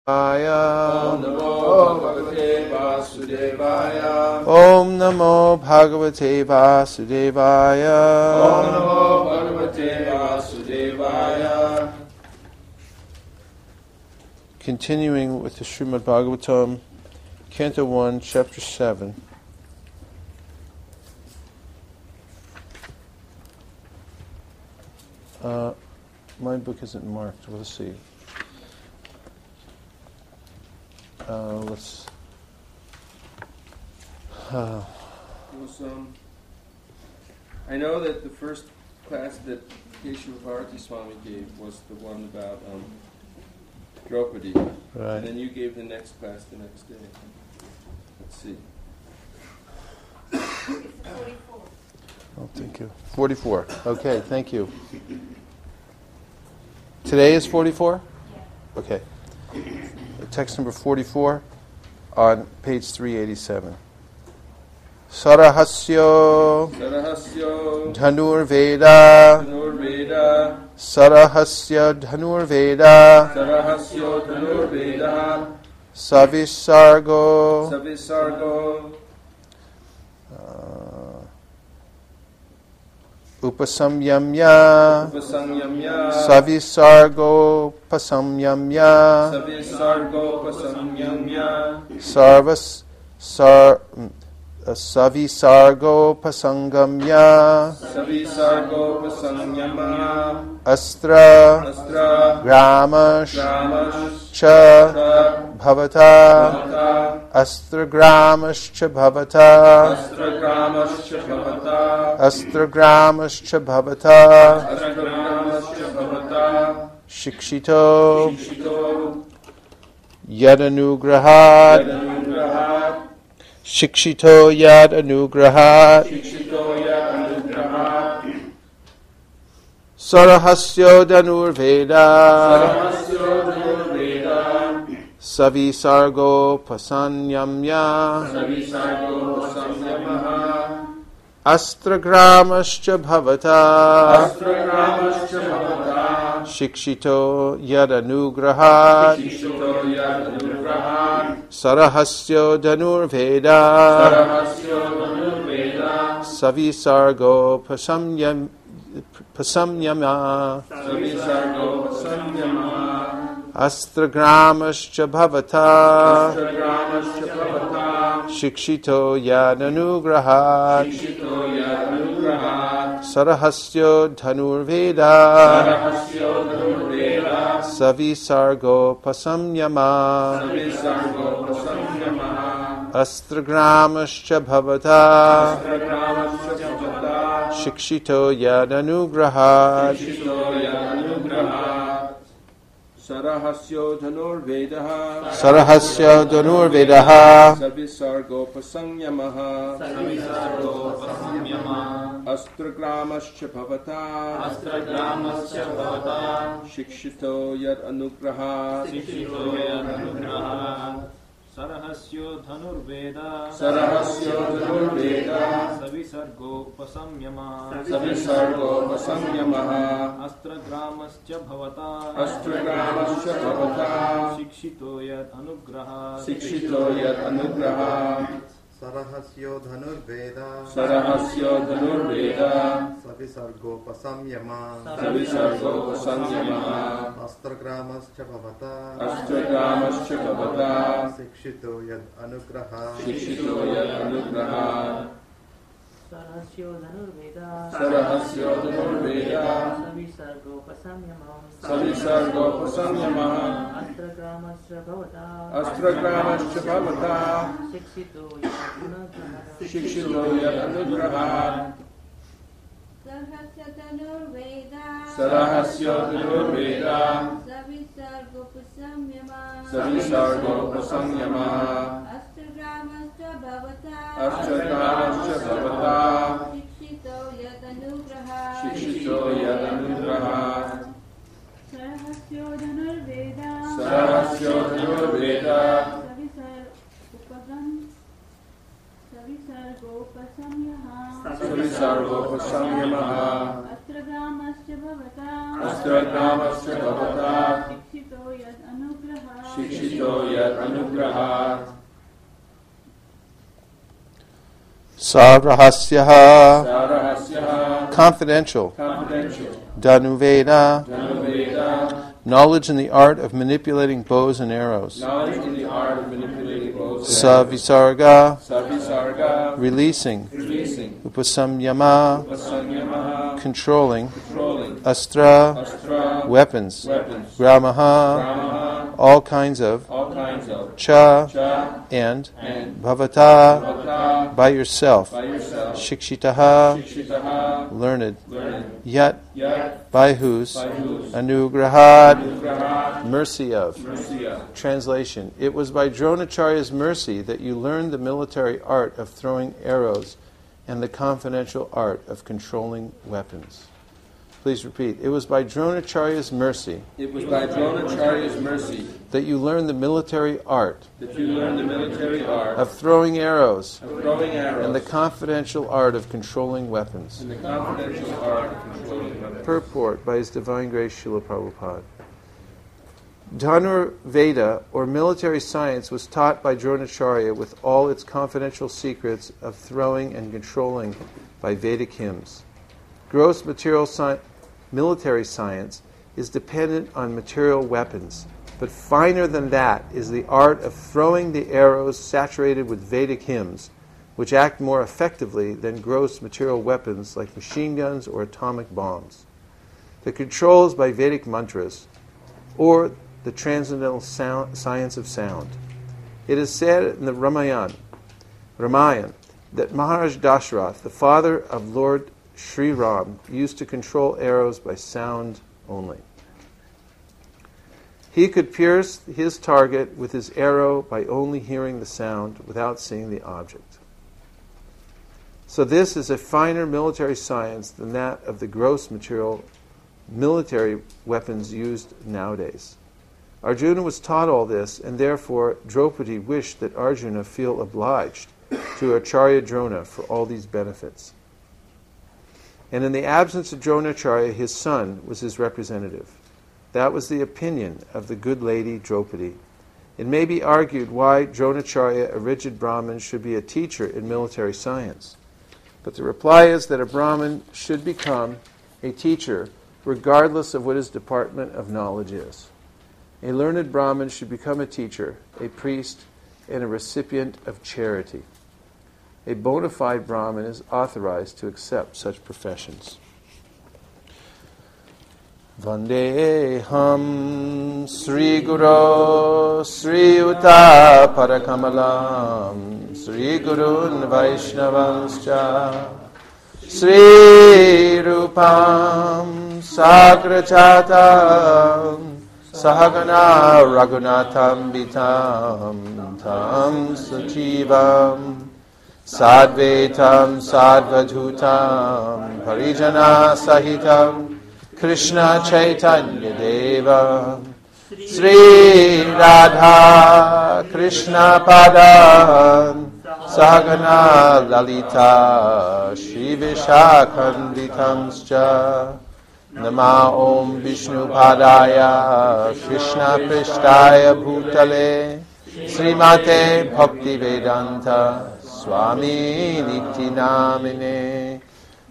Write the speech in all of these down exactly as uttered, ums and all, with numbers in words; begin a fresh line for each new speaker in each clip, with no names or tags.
Om Namo Bhagavate Vasudevaya. Om Namo Bhagavate Vasudevaya. Om Namo Bhagavate Vasudevaya. Continuing with the Srimad Bhagavatam, Canto one, Chapter seven. Uh, my book isn't marked. We'll see. Uh, let's. Uh,
was, um, I know that the first class that Keshava Bharati Swami gave was the one about um, Draupadi,
right.
And then you gave the next class the next day. Let's see.
forty-four. Oh, thank you. forty-four. Okay, thank you. Today is forty-four? Yeah. Okay. Text number forty-four on page three eighty-seven. Sarahasyo
Sarahasyo
Dhanur Veda
Dhanur Veda
Sarahasya Dhanur Veda
Sarahasyo Dhanur Veda
Savisargo
Savisargo
uh, Upasamyamya
Upasamyamya
Savisargo Pasamyamya
Savisargo Pasamyamya
Sarvas Sar uh, Savisargo Pasangamya
Savisargo Pasanyamya
Astra
Astra
Gramash
Gramash
Cha
Cha
Bhavata
Bhavata
Astra Gramash Cha Bhavata
Astra Gramash Cha Bhavata
Astra Gramash Cha Bhavata
Astra Gramash Cha Bhavata
Shikshito
Shikshito
Yadanugrahat
Yadanugrahat
Shikshito Yadanugrahat
Shikshito Yadanugrahat
Sarahasyo Dhanur Veda
Sarahasyo Dhanur Veda
Savisargo Pasanyamya
Savisargo Pasamyamaha
Astra Gramascha Bhavata
Astra Gramascha Bhavata
Shikshito Yadanugrahat
Shikshito Yadanugrahat
Sarahasyo Dhanur Veda
Sarahasyo Dhanur Veda
Savisargo Pasamyam Pasamyama
Savisargo Pasamyama
Astra Gramascha Bhavata
Astra Gramascha Bhavata
Shikshito Yadanugrahat
Shikshito Yadanugrahat
Sarahasyo Dhanur Veda
Sarahasyo Dhanur Veda
Savisargo Pasamyama
Savisargo Pasamyama
Astra Gramascha Bhavata
Astra Gramascha Bhavata
Shikshito Yadanugrahat
Shikshito Yadanugrahat Sarahasyo Dhanur Vedaha
Sarahasya Dhanur Vedaha
Savisargo Pasanyamaha
Savisargo Pasamyama
Astra Gramascha Bhavata
Astra Gramascha Bhavata
Shikshito Yad Anugraha
Shikshito Yad Anugraha Sarahasyo Dhanur Veda
Sarahasyo Dhanur Veda
Savisargo Pasamyama
Savisargo Pasamyamaha
Astra Gramascha Bhavata
Astra Gramascha Bhavata
Shikshito Yad Anugraha
Shikshito Yad Anugraha
Sarahasyo Dhanur Veda
Sarahasyo Dhanur Veda
Savisargo Pasamyama
Savisargo Pasamyamaha
Astra Gramascha Bhavata
Astra Gramascha Bhavata
Shikshito Yad Anugraha
Shikshito Yad Anugraha
Sarahasyo Dhanur Veda
Sarahasyo Dhanur Veda
Savisargo Pasamyama
Savisargo Pasamyamaha
Astra Gramascha Bhavata
Astra Gramascha Bhavata
Shikshito Yadanugraha
Shikshito Yad Anugraha
Sarahasya Dhanur Veda
Sarahasyo Dhanur Veda
Savisargo Pasamyama
Savisargo Pasamyamaha
Astra Gramascha Bhavata
Astra Gramascha Bhavata
Shikshito Yadanugraha
Shikshito Yad Anugraha
Sarahasyo Dhanur Veda
Sarahasyo Dhanur Veda
Savisargo Pasamyama
Savisargo Pasamyamaha
Astra Gramascha Bhavata
Astra Gramascha Bhavata
Shikshito Yad Anugraha
Shikshito yat anugraha.
Sarahasyaha.
Sarahasyaha.
Confidential.
Confidential.
Dhanuveda.
Dhanuveda.
Knowledge in the art of manipulating bows and arrows.
Knowledge in the art of manipulating bows.
Savisarga.
Savisarga.
Releasing.
Releasing.
Upasamyama.
Upasanyamaha.
Controlling.
Controlling.
Astra.
Astra.
Weapons.
Weapons.
Gramaha.
Brahmaha.
All kinds of.
All kinds of.
Cha.
Cha.
And.
And.
Bhavata.
Bhavata.
By yourself.
By yourself.
Shikshitaha.
Shikshitaha.
Learned.
Learned.
Yat.
Yat.
By whose.
By whose.
Anugrahad.
Anugraha.
Mercy of.
Mercy of.
Translation. It was by Dronacharya's mercy that you learned the military art of throwing arrows and the confidential art of controlling weapons. Please repeat. It was by Dronacharya's mercy
It was by Dronacharya's mercy
that you learned the military art
that you learned the military art
of throwing arrows
of throwing arrows
and the confidential art of controlling weapons.
and the confidential art of controlling weapons.
Purport by His Divine Grace Srila Prabhupada. Dhanur Veda, or military science, was taught by Dronacharya with all its confidential secrets of throwing and controlling by Vedic hymns. Gross material sci- military science is dependent on material weapons, but finer than that is the art of throwing the arrows saturated with Vedic hymns, which act more effectively than gross material weapons like machine guns or atomic bombs. The controls by Vedic mantras, or the transcendental sound, science of sound. It is said in the Ramayana, Ramayana that Maharaj Dashrath, the father of Lord Sri Ram, used to control arrows by sound only. He could pierce his target with his arrow by only hearing the sound without seeing the object. So this is a finer military science than that of the gross material military weapons used nowadays. Arjuna was taught all this, and therefore Draupadi wished that Arjuna feel obliged to Acharya Drona for all these benefits. And in the absence of Dronacharya, his son was his representative. That was the opinion of the good lady Draupadi. It may be argued why Dronacharya, a rigid Brahmin, should be a teacher in military science. But the reply is that a Brahmin should become a teacher regardless of what his department of knowledge is. A learned Brahmin should become a teacher, a priest, and a recipient of charity. A bona fide Brahmin is authorized to accept such professions. Vandeham Sri Guru Sri Uta Parakamalam Sri Gurun Vaishnavanscha Sri Rupam Sagrachatam Sahagana Raghunatham Vitam Tam Sachivam Sadvetam Sadvadhutam Parijana Sahitam Krishna Chaitanya Deva Sri Radha Krishna Padam Sahagana Lalita Shri Vishakhanditamscha Nama Om Vishnu Padaya Krishna Prishtaya Bhutale Srimate Bhakti Vedanta Swami Niti Namine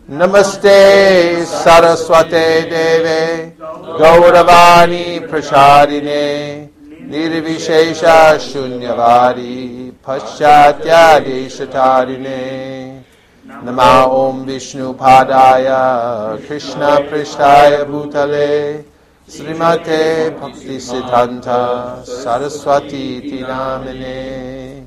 Namaste Saraswate Deve Gauravani Prashadine Nirvishesha Shunyavadi Paschatya Deshatarine Nama Om Vishnu Padaya Krishna Prishtaya Bhutale Srimate Bhakti Siddhanta Saraswati Ti Namine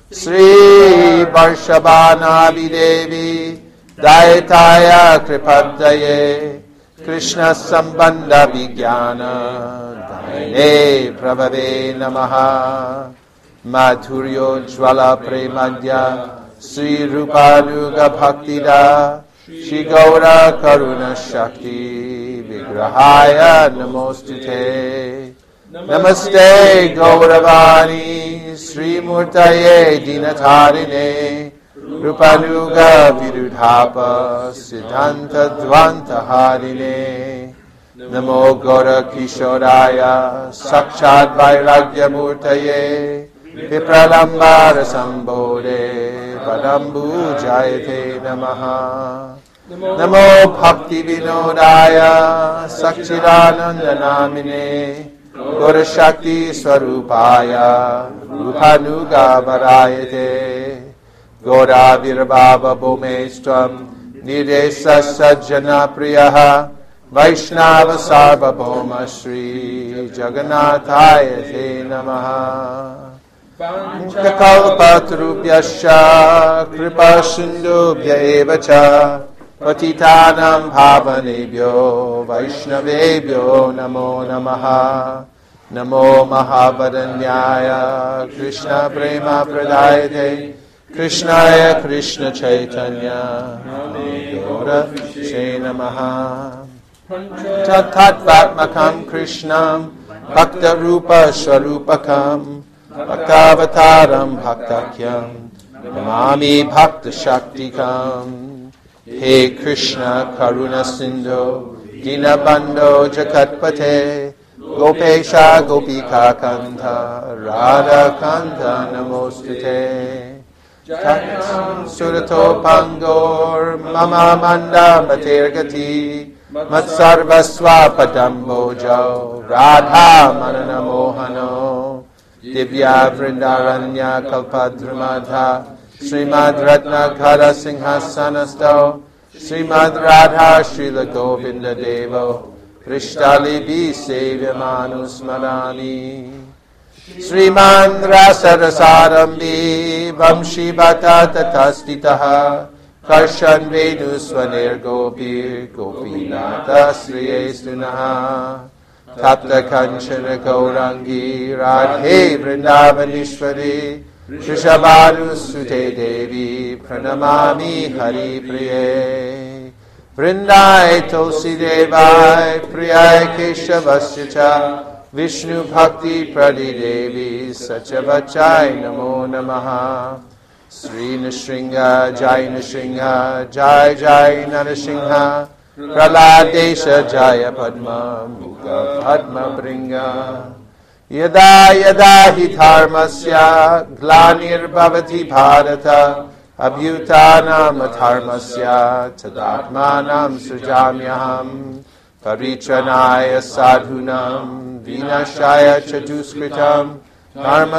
Sri Varshabhana Videvi Daitaya Kripadaye Krishna Sambandha Vijnana Daine Prabhave Namaha Madhuryo Jwala Premadya Sri Rupanuga Bhaktida Shri Gaura Karuna Shakti Vigrahaya Namostute Namaste Gauravani Sri Murtaye Dinatarine Rupanuga Virudhapa Siddhanta Dvanta Harine Namo Gora Kishodaya Sakshad Vairagya Murtaye Vipralambara Sambodhe Padambu Jayate Namaha Namo Bhakti Vinodaya Sakchidananda Namine Gora Shakti Swarupaya Rupanuga Varayate Gora Virbhava Bhumestram Nidesa Sajjana Priyaha Vaishnava Sarvabhauma Shri Jagannathaya Te Namaha Kalpatarubhyascha Kripa Sindhubhya Evacha Patitanam Bhavanebhyo Vaishnavebhyo Namo Namaha Namo Mahavadanyaya Krishna Prema Pradayate Krishnaya Krishna Chaitanya Namodora She Namaha Tattvatmakam Krishnam Bhakta Rupa Swarupakam Bhaktavataram Bhaktakyam Namami Bhakta Shaktikam He Krishna Karuna Sindhu Dinabandho Jagatpate Gopesha Gopika Kanta Radha Kanta Namostute Surato Pangor Mama Manda Matergati Matsarvasva Padambojo Radha Manana Mohano Divya Vrindaranya Kalpadrumadha Srimad Ratna Kara Singhasanasto Srimad Radha Srila Govinda Devo Krishtali Bi Sevyamanu Smarani Sriman Rasarasarambi Vamshi Bhata Tatastitaha Karshan Venu Swanir Gopir Gopinata Sriyestunaha Tapta Kanchana Gaurangi Radhe Vrindavanishwari Shrishabhanu Sute Devi Pranamami Hari Priye Vrindai Tulsi Devai Priyai Keshavasya Cha Vishnu Bhakti Pradi Devi Sachavachai Namo Namaha Sri Nrsinga Jai Nrsinga Jai Jai Narasingha Praladesha Jaya Padma Mukha Padma Bringa Yada Yada Hi Dharmasya Glanir Bhavati Bharata Abhyutanam Dharmasya Tadatmanam Sujamyaham Paritranaya Sadhunam Vinashaya Chaduskritam Dharma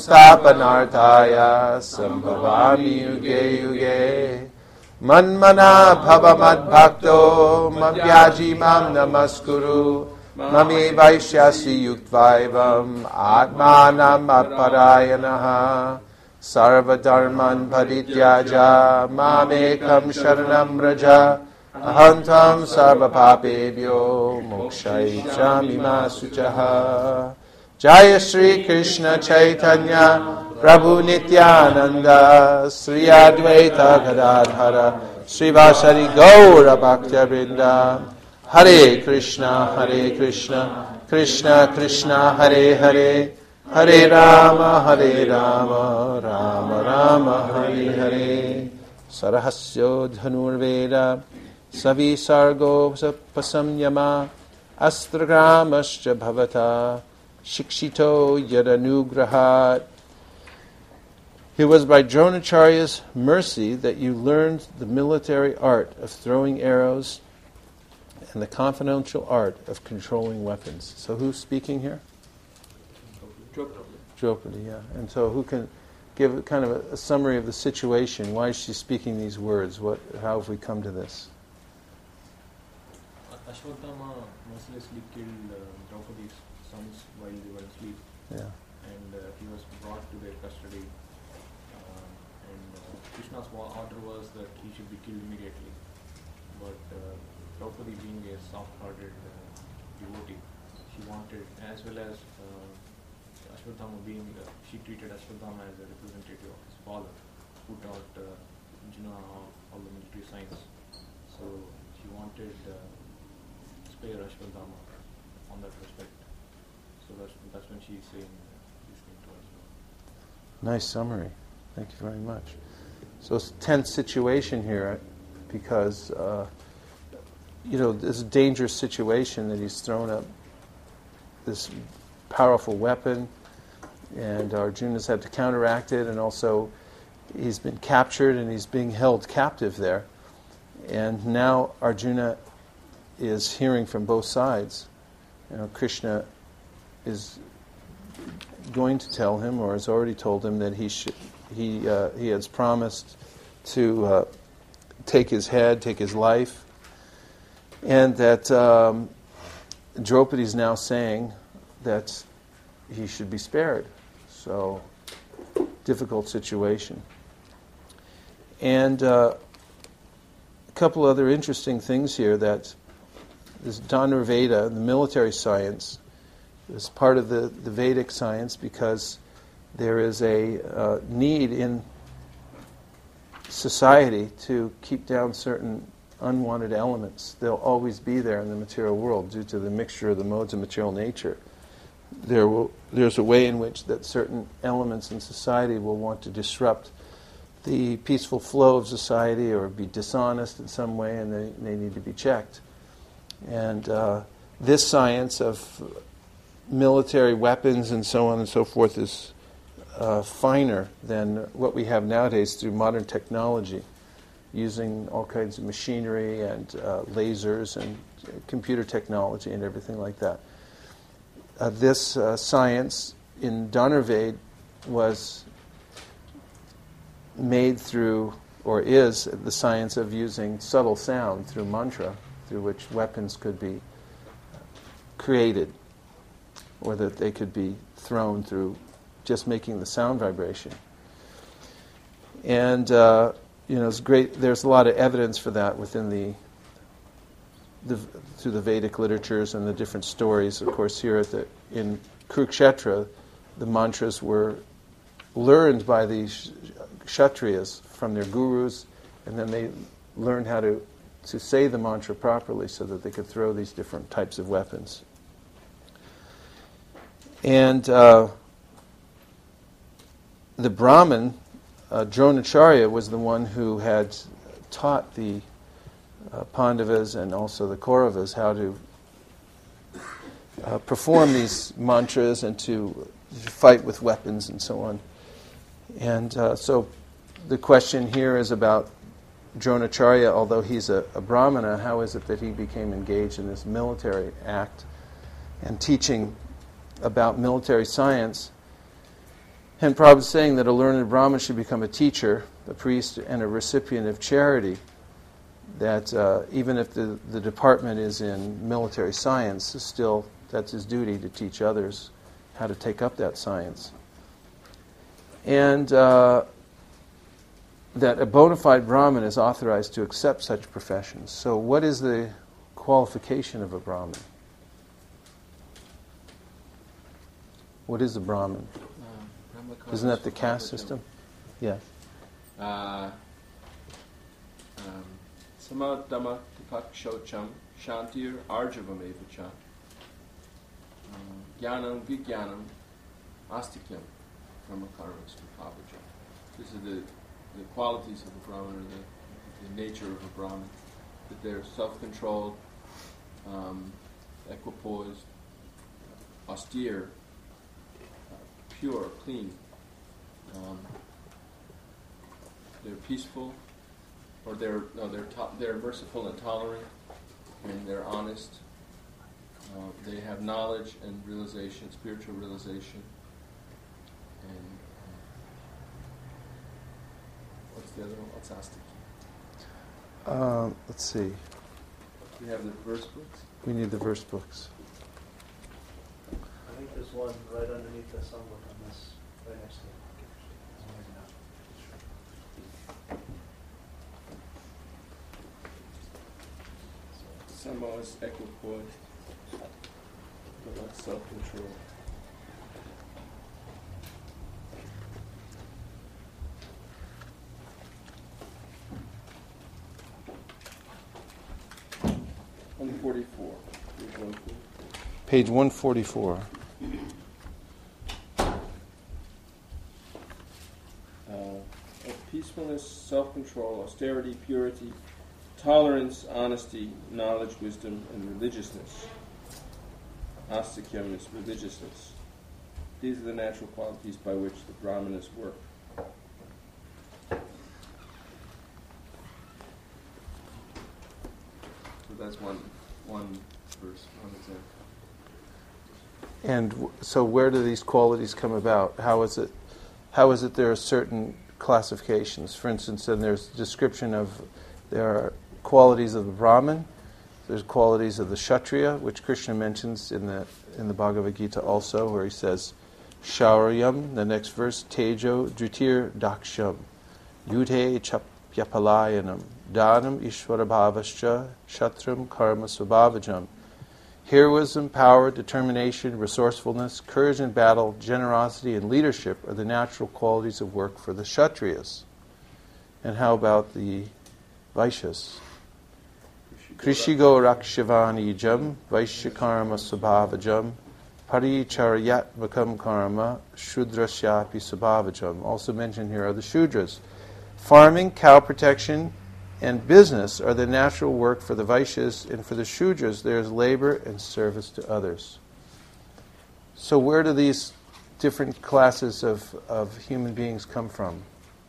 Samsthapanarthaya Sambhavami Yuge Yuge Manmana Bhavamad Bhakto Mavyaji Mam Namaskuru Mami Vaishyasi Yuktvaivam Atmanam Aparayanaha Sarva Dharman Parityaja Mamekam Sharanam Raja Ahantam Sarva Papebhyo Mokshaichami Masuchaha Jaya Shri Krishna Chaitanya Prabhu Nityananda Sri Advaita Gadadhara Srivasari Gaura Bhakta Vrinda Hare Krishna Hare Krishna Krishna Krishna Hare Hare Hare Rama Hare Rama Rama Rama Hare Hare Sarahasyo Dhanurveda Savi Sargo Pasamyama Astragramascha Bhavata Shikshito Yadanugrahat. It was by Dronacharya's mercy that you learned the military art of throwing arrows and the confidential art of controlling weapons. So who's speaking here?
Draupadi.
Draupadi, yeah. And so who can give kind of a, a summary of the situation? Why is she speaking these words? What? How have we come to this?
Ashwatthama mercilessly killed uh, Draupadi's sons while they were asleep.
Yeah.
And uh, he was brought to their custody. Uh, and uh, Krishna's order was that he should be killed immediately. But uh, Draupadi, being a soft-hearted uh, devotee, she wanted, as well as uh, Ashwatthama being, uh, she treated Ashwatthama as a representative of his father, who taught uh, Arjuna all, all the military science. So she wanted uh, to spare Ashwatthama on that respect. So that's, that's when she's saying uh, this thing to us.
Nice summary. Thank you very much. So it's a tense situation here because uh, you know, this dangerous situation that he's thrown up this powerful weapon, and Arjuna's had to counteract it, and also he's been captured and he's being held captive there. And now Arjuna is hearing from both sides. You know, Krishna is going to tell him, or has already told him, that he should, he uh, he has promised to uh, take his head, take his life, and that um, Draupadi is now saying that he should be spared. So, difficult situation. And uh, a couple other interesting things here, that this Dhanurveda, the military science, is part of the, the Vedic science because there is a uh, need in society to keep down certain unwanted elements. They'll always be there in the material world due to the mixture of the modes of material nature. There will, there's a way in which that certain elements in society will want to disrupt the peaceful flow of society or be dishonest in some way, and they, they need to be checked. And uh, this science of military weapons and so on and so forth is uh, finer than what we have nowadays through modern technology, using all kinds of machinery and uh, lasers and uh, computer technology and everything like that. Uh, this uh, science in Dhanurveda was made through, or is the science of using subtle sound through mantra, through which weapons could be created, or that they could be thrown through just making the sound vibration. And uh, you know, it's great. There's a lot of evidence for that within the, the through the Vedic literatures and the different stories. Of course, here at the in Kurukshetra, the mantras were learned by the Kshatriyas from their gurus, and then they learned how to to say the mantra properly so that they could throw these different types of weapons. And uh, the Brahmin, uh, Dronacharya, was the one who had taught the uh, Pandavas and also the Kauravas how to uh, perform these mantras and to fight with weapons and so on. And uh, so the question here is about Dronacharya. Although he's a, a Brahmana, how is it that he became engaged in this military act and teaching about military science? And Prabhupada is saying that a learned Brahmin should become a teacher, a priest, and a recipient of charity. That uh, even if the, the department is in military science, still that's his duty to teach others how to take up that science. And uh, that a bona fide Brahmin is authorized to accept such professions. So what is the qualification of a Brahmin? What is a Brahmin?
Uh,
Isn't that the caste system? Yeah.
Uh, um, Samadhamma tipakshocham shantir arjavam evacha jnanam vijnanam astikyam brahmakaram svabhaja. These are the, the qualities of a Brahmin, or the, the nature of a Brahmin. That they're self-controlled, um, equipoised, austere, pure, clean. Um, they're peaceful, or they're no, they're to- they're merciful and tolerant, and they're honest. Uh, they have knowledge and realization, spiritual realization. And uh, what's the other one? What's astika?
Uh, let's see.
We have the verse books.
We need the verse books.
I think there's one right underneath the songbook on this, right next to it.
Sama is equipoised, but not self-control. one forty-four.
Page one forty-four.
Uh, of peacefulness, self-control, austerity, purity, tolerance, honesty, knowledge, wisdom, and religiousness. Astikyam is religiousness. These are the natural qualities by which the brahmanas work. So that's one one verse, one example.
And w- so where do these qualities come about? How is it how is it there are certain classifications? For instance, then there's description of there are qualities of the Brahmin, there's qualities of the Kshatriya, which Krishna mentions in the in the Bhagavad Gita also, where he says Shauryam, the next verse, Tejo Drutir Daksham, Yudhe Chapyapalayanam, Dhanam Ishwarabhavascha, Shatram Karma Svabhavajam. Heroism, power, determination, resourcefulness, courage in battle, generosity, and leadership are the natural qualities of work for the Kshatriyas. And how about the Vaishyas? Krishigo Rakshivani Jam, Vaishyakarma Subhavajam, Paricharyatmakam Karma, Shudrasyapi Subhavajam. Also mentioned here are the Shudras. Farming, cow protection, and business are the natural work for the Vaishyas, and for the Shudras there is labor and service to others. So where do these different classes of, of human beings come from?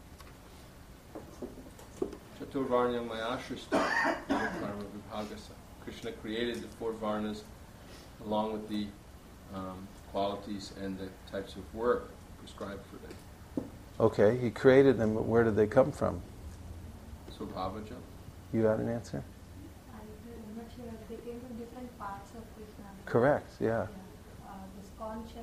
Chaturvarnyam Mayashrista Karma Vibhagasa. Krishna created the four varnas along with the um, qualities and the types of work prescribed for them.
Okay, he created them, but where did they come from?
Svabhavajam.
You had an answer?
I'm not sure. They came from different parts of Krishna.
Correct, yeah.
Yeah. Uh, this Koncham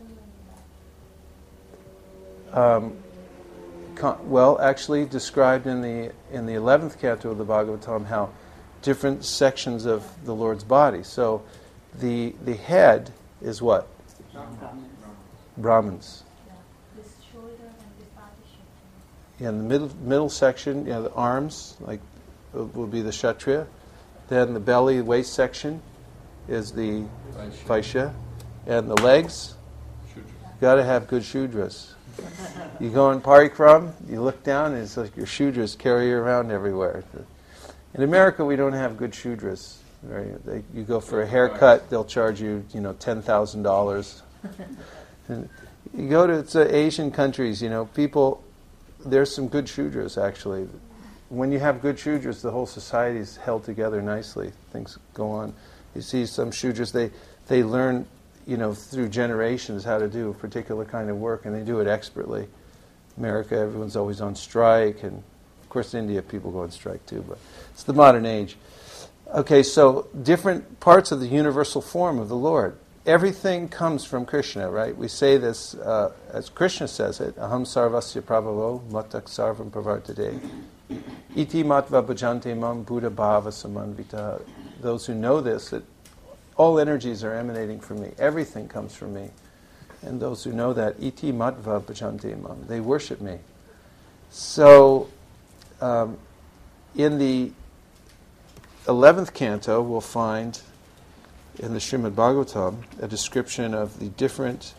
and
Um, con- well, actually described in the in the eleventh canto of the Bhagavatam how different sections of the Lord's body. So the the head is what? Brahmins.
yeah, this shoulder and this partition.
Yeah, in the middle middle section, you know, the arms like will, will be the Kshatriya. Then the belly, waist section is the
Vaishya.
Vaishya, and the legs.
Shudra.
Got to have good Shudras. You go in Parikram, you look down, and it's like your Shudras carry you around everywhere. In America, we don't have good Shudras. Right? They, you go for a haircut, they'll charge you, you know, ten thousand dollars. And you go to it's, uh, Asian countries, you know, people. There's some good Shudras actually. When you have good Shudras, the whole society is held together nicely. Things go on. You see some Shudras, they they learn, you know, through generations how to do a particular kind of work, and they do it expertly. America, everyone's always on strike, and of course India, people go on strike too, but it's the modern age. Okay, so different parts of the universal form of the Lord. Everything comes from Krishna, right? We say this, uh, as Krishna says it, Aham sarvasya prabhavo matak sarvam pravartade. Iti matva bhajante mam buddha bhava samanvita. Those who know this, that all energies are emanating from me. Everything comes from me. And those who know that, iti matva bhajante mam, they worship me. So, um, in the eleventh canto, we'll find in the Srimad Bhagavatam a description of the different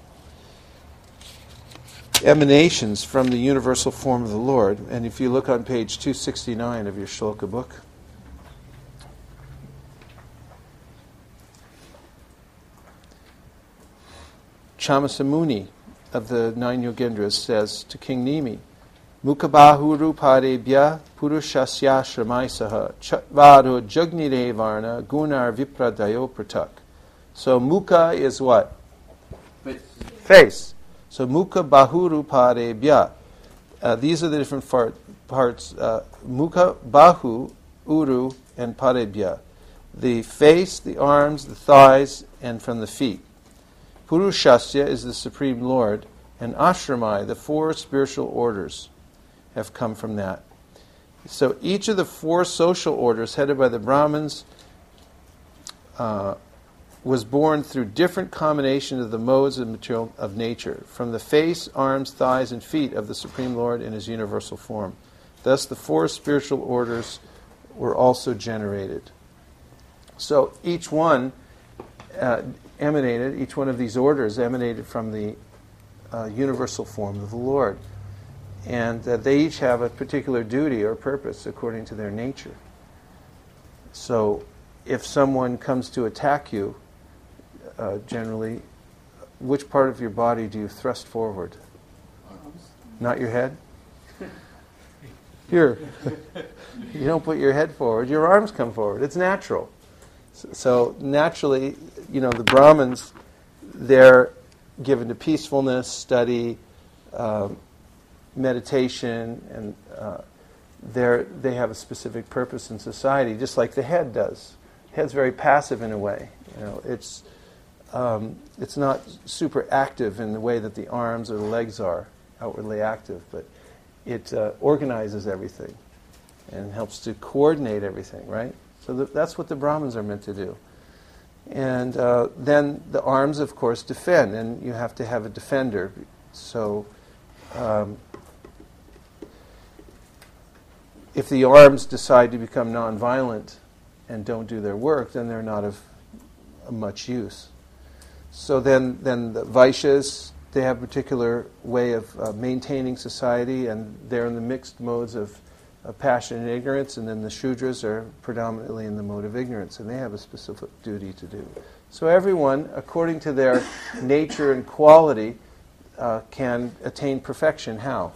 emanations from the universal form of the Lord. And if you look on page two sixty-nine of your Shloka book, Chamasamuni of the Nine Yogendras says to King Nimi, Mukhabahuru padebhya purushasya shramaisaha chatvaro jagnire varna gunar vipradayo pratak. So mukha is what?
Face.
Face. So mukha bahuru padebhya. Uh, these are the different far- parts. Uh, mukha, bahu, uru, and padebhya. The face, the arms, the thighs, and from the feet. Purushasya is the Supreme Lord, and ashramai, the four spiritual orders, have come from that. So each of the four social orders headed by the Brahmins uh, was born through different combinations of the modes of material of nature, from the face, arms, thighs, and feet of the Supreme Lord in His universal form. Thus the four spiritual orders were also generated. So each one uh, emanated, each one of these orders emanated from the uh, universal form of the Lord. And uh, they each have a particular duty or purpose according to their nature. So if someone comes to attack you, uh, generally, which part of your body do you thrust forward?
Arms.
Not your head? Here. You don't put your head forward, your arms come forward. It's natural. So, so naturally, you know, the Brahmins, they're given to peacefulness, study, um, meditation, and uh, they're, they have a specific purpose in society, just like the head does. The head's very passive in a way. You know, it's um, it's not super active in the way that the arms or the legs are, outwardly active, but it uh, organizes everything and helps to coordinate everything, right? So th- that's what the Brahmins are meant to do. And uh, then the arms, of course, defend, and you have to have a defender. So um, if the arms decide to become nonviolent and don't do their work, then they're not of much use. So then, then the Vaishyas, they have a particular way of uh, maintaining society, and they're in the mixed modes of uh, passion and ignorance, and then the Shudras are predominantly in the mode of ignorance, and they have a specific duty to do. So everyone, according to their nature and quality, uh, can attain perfection. How?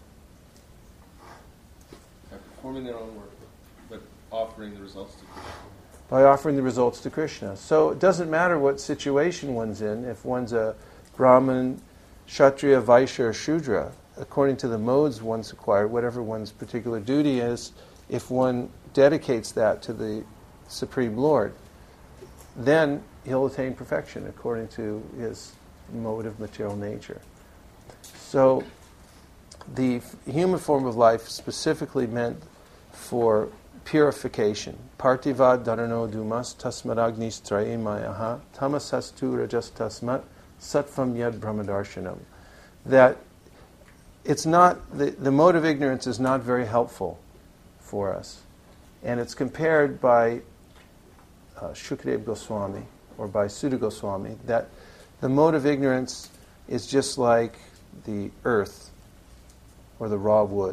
By performing their own work, but offering the results to Krishna.
By offering the results to Krishna. So it doesn't matter what situation one's in, if one's a Brahmin, Kshatriya, Vaishya, or Shudra, according to the modes one's acquired, whatever one's particular duty is, if one dedicates that to the Supreme Lord, then he'll attain perfection according to his mode of material nature. So the f- human form of life specifically meant for purification. Partivad dharano dumas tasmadagnis trayimayaha tamasastu rajas tasmat sattvam yad brahmadarshanam. That it's not, the, the mode of ignorance is not very helpful for us. And it's compared by uh, Shukadeva Goswami or by Sudha Goswami that the mode of ignorance is just like the earth or the raw wood.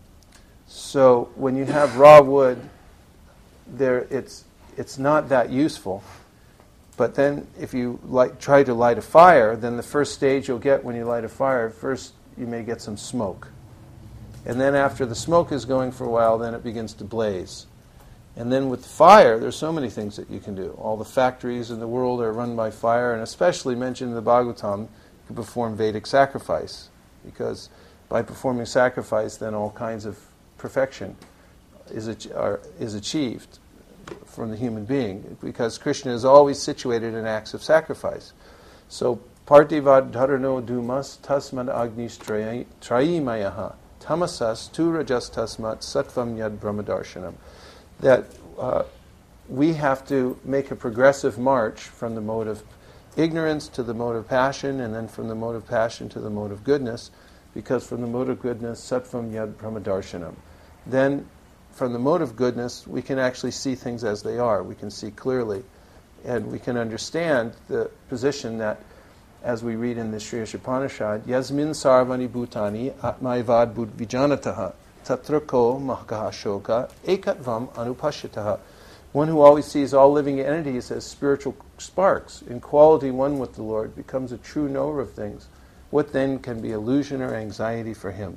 So when you have raw wood, there it's it's not that useful. But then if you light, try to light a fire, then the first stage you'll get when you light a fire, first you may get some smoke. And then after the smoke is going for a while, then it begins to blaze. And then with fire, there's so many things that you can do. All the factories in the world are run by fire, and especially mentioned in the Bhagavatam, you can perform Vedic sacrifice. Because by performing sacrifice, then all kinds of perfection is, ach- are, is achieved from the human being, because Krishna is always situated in acts of sacrifice. So, Partivad dharano dumas tasmad agnis trayimayaha tamasas tu rajas tasmat sattvam yad brahmadarshanam. That uh, we have to make a progressive march from the mode of ignorance to the mode of passion, and then from the mode of passion to the mode of goodness, because from the mode of goodness, sattvam yad brahmadarshanam. Then from the mode of goodness, we can actually see things as they are. We can see clearly. And we can understand the position that, as we read in the Sri Upanishad, Yasmin sarvani bhutani atmaivad bud vijanataha tatrako mahkaha shoka ekatvam anupashyataha. One who always sees all living entities as spiritual sparks, in quality one with the Lord, becomes a true knower of things. What then can be illusion or anxiety for him?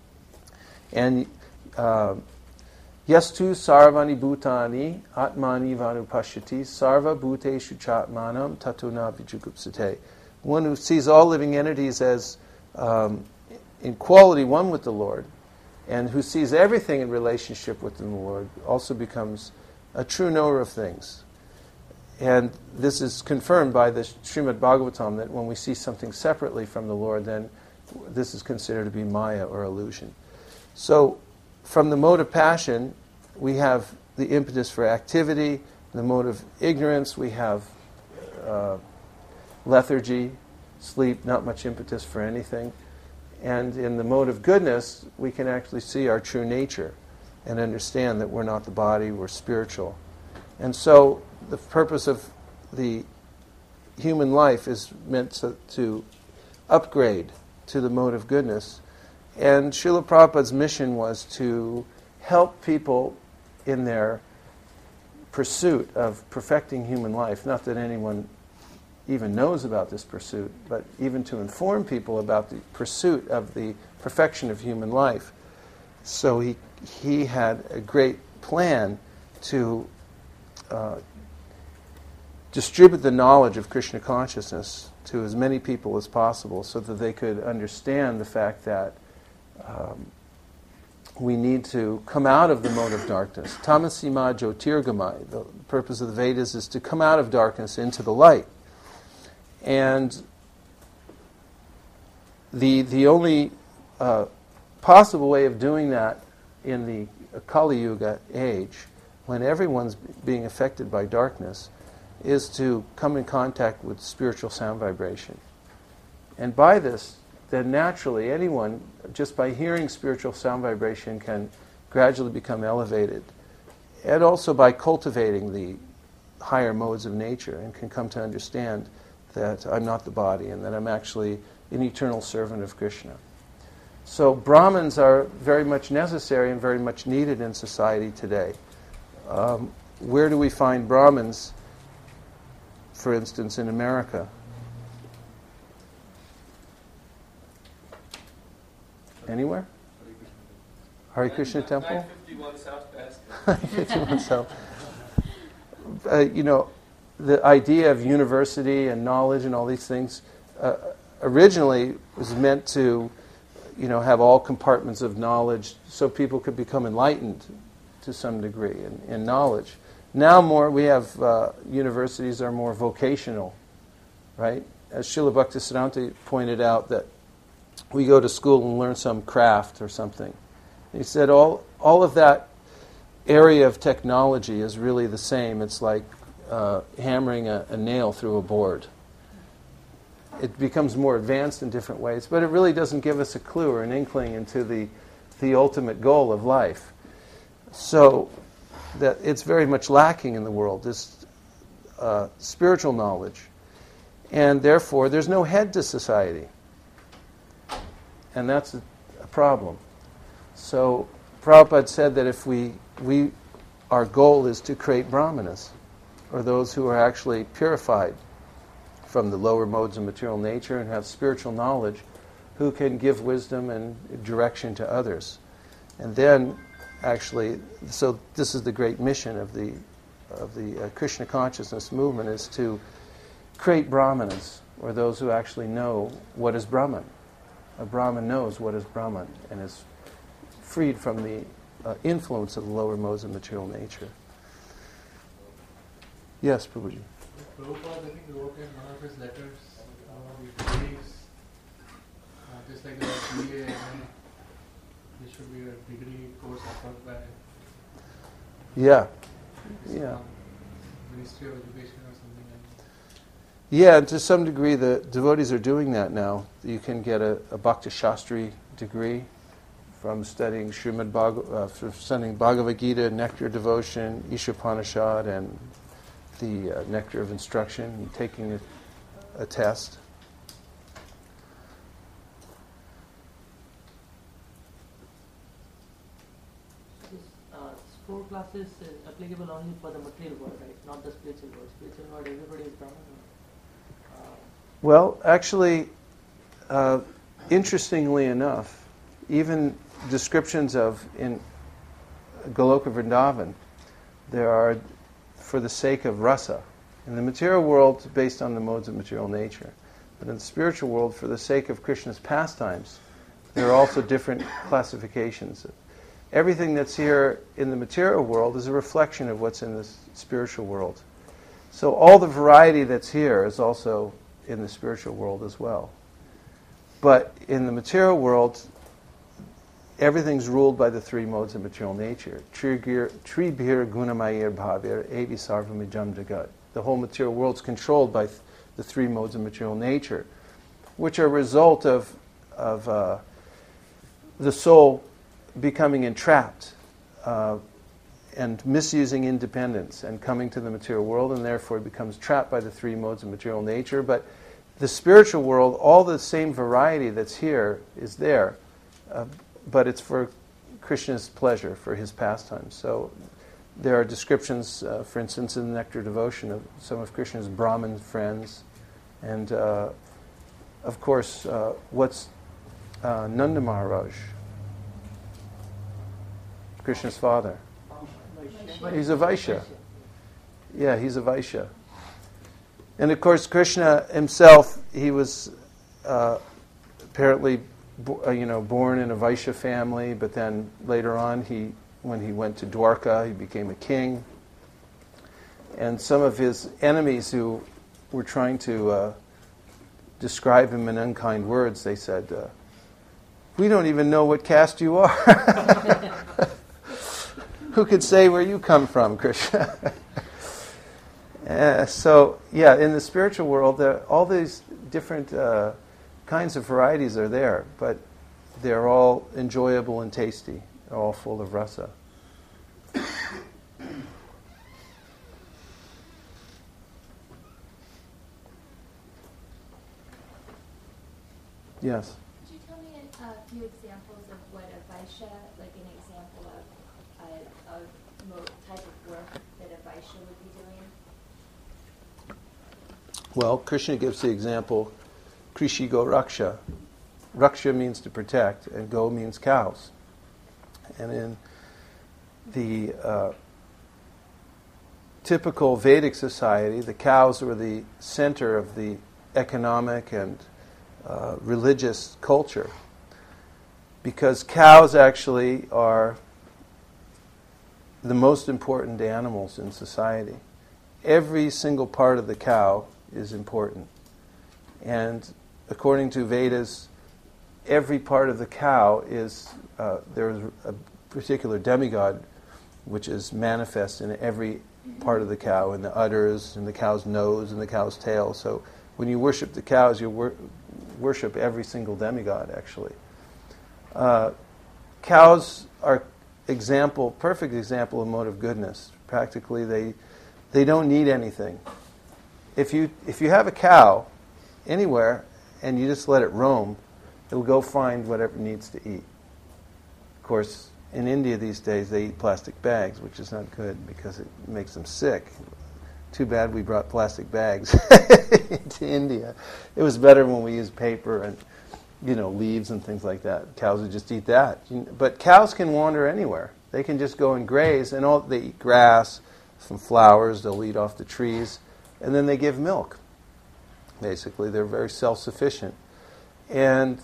And uh, Yastu sarvani bhutani atmani vanupashyati sarva bhuteshu chatmanam tatuna vijugupsate. One who sees all living entities as um, in quality one with the Lord, and who sees everything in relationship with the Lord, also becomes a true knower of things. And this is confirmed by the Srimad Bhagavatam, that when we see something separately from the Lord, then this is considered to be maya or illusion. So, from the mode of passion, we have the impetus for activity. The mode of ignorance, we have uh, lethargy, sleep, not much impetus for anything. And in the mode of goodness, we can actually see our true nature and understand that we're not the body, we're spiritual. And so the purpose of the human life is meant to, to upgrade to the mode of goodness. And Srila Prabhupada's mission was to help people in their pursuit of perfecting human life, not that anyone even knows about this pursuit, but even to inform people about the pursuit of the perfection of human life. So he he had a great plan to uh, distribute the knowledge of Krishna consciousness to as many people as possible so that they could understand the fact that um, we need to come out of the mode of darkness. Tamasima Jyotirgamai, the purpose of the Vedas is to come out of darkness into the light. And the the only uh, possible way of doing that in the Kali Yuga age, when everyone's being affected by darkness, is to come in contact with spiritual sound vibration. And by this, then naturally anyone, just by hearing spiritual sound vibration, can gradually become elevated. And also by cultivating the higher modes of nature, and can come to understand that I'm not the body and that I'm actually an eternal servant of Krishna. So Brahmins are very much necessary and very much needed in society today. Um, where do we find Brahmins, for instance, in America? Anywhere? Hare Krishna Temple?
nine fifty-one South Basket.
nine fifty-one South. Uh, you know, the idea of university and knowledge and all these things uh, originally was meant to, you know, have all compartments of knowledge so people could become enlightened to some degree in, in knowledge. Now more, we have uh, universities are more vocational, right? As Srila Bhaktisiddhanta pointed out, that we go to school and learn some craft or something. He said all all of that area of technology is really the same. It's like uh, hammering a, a nail through a board. It becomes more advanced in different ways, but it really doesn't give us a clue or an inkling into the the ultimate goal of life. So that it's very much lacking in the world, this uh, spiritual knowledge. And therefore, there's no head to society. And that's a, a problem. So Prabhupada said that if we, we, our goal is to create brahmanas, or those who are actually purified from the lower modes of material nature and have spiritual knowledge, who can give wisdom and direction to others. And then, actually, so this is the great mission of the of the uh, Krishna consciousness movement, is to create brahmanas, or those who actually know what is Brahman. A Brahman knows what is Brahman and is freed from the uh, influence of the lower modes of material nature. Yes, Prabhuji.
Prabhupada, I think, wrote in one of his letters, uh, he believes, uh, just like the B A, and there should be a degree course offered by
Yeah. Yeah.
Ministry of Education or something like that.
Yeah, and to some degree the devotees are doing that now. You can get a, a Bhakti Shastri degree from studying Srimad Bhag- uh, from studying Bhagavad Gita, Nectar of Devotion, Ishopanishad, and the uh, Nectar of Instruction, and taking a, a test.
This uh, four classes is applicable only for the material world, right? Not the spiritual world. Spiritual world, everybody is Brahman. Uh,
Well, actually, uh, interestingly enough, even descriptions of in Goloka Vrindavan, there are, for the sake of rasa. In the material world, based on the modes of material nature. But in the spiritual world, for the sake of Krishna's pastimes, there are also different classifications. Everything that's here in the material world is a reflection of what's in the spiritual world. So all the variety that's here is also in the spiritual world as well. But in the material world, everything's ruled by the three modes of material nature. Tribhir gunamayir bhavir evi sarvamijam jagat. The whole material world's controlled by th- the three modes of material nature, which are a result of, of uh, the soul becoming entrapped uh, and misusing independence and coming to the material world, and therefore becomes trapped by the three modes of material nature. But the spiritual world, all the same variety that's here is there, uh, but it's for Krishna's pleasure, for his pastime. So there are descriptions, uh, for instance, in the Nectar Devotion of some of Krishna's Brahmin friends. And, uh, of course, uh, what's uh, Nanda Maharaj? Krishna's father. He's a Vaishya. Yeah, he's a Vaishya. And, of course, Krishna himself, he was uh, apparently bo- uh, you know, born in a Vaishya family, but then later on, he, when he went to Dwarka, he became a king. And some of his enemies who were trying to uh, describe him in unkind words, they said, uh, we don't even know what caste you are. Who could say where you come from, Krishna? uh, so, yeah, in the spiritual world, there, all these different uh, kinds of varieties are there, but they're all enjoyable and tasty. They're all full of rasa. Yes.
Could you tell me a, a few examples of what a Vaishya, like an example of a, a mo- type of work that a Vaishya would be doing?
Well, Krishna gives the example, Krishi Go Raksha. Raksha means to protect, and Go means cows. And in the uh, typical Vedic society, the cows were the center of the economic and uh, religious culture, because cows actually are the most important animals in society. Every single part of the cow is important. And according to Vedas, every part of the cow is, uh, there's a particular demigod which is manifest in every part of the cow, in the udders, in the cow's nose, in the cow's tail. So when you worship the cows, you wor- worship every single demigod, actually. Uh, cows are example, perfect example of mode of goodness. Practically, they they don't need anything. If you if you have a cow anywhere and you just let it roam, it will go find whatever it needs to eat. Of course, in India these days they eat plastic bags, which is not good because it makes them sick. Too bad we brought plastic bags to India. It was better when we used paper and, you know, leaves and things like that. Cows would just eat that. But cows can wander anywhere. They can just go and graze, and all they eat grass, some flowers, they'll eat off the trees, and then they give milk. Basically, they're very self-sufficient. And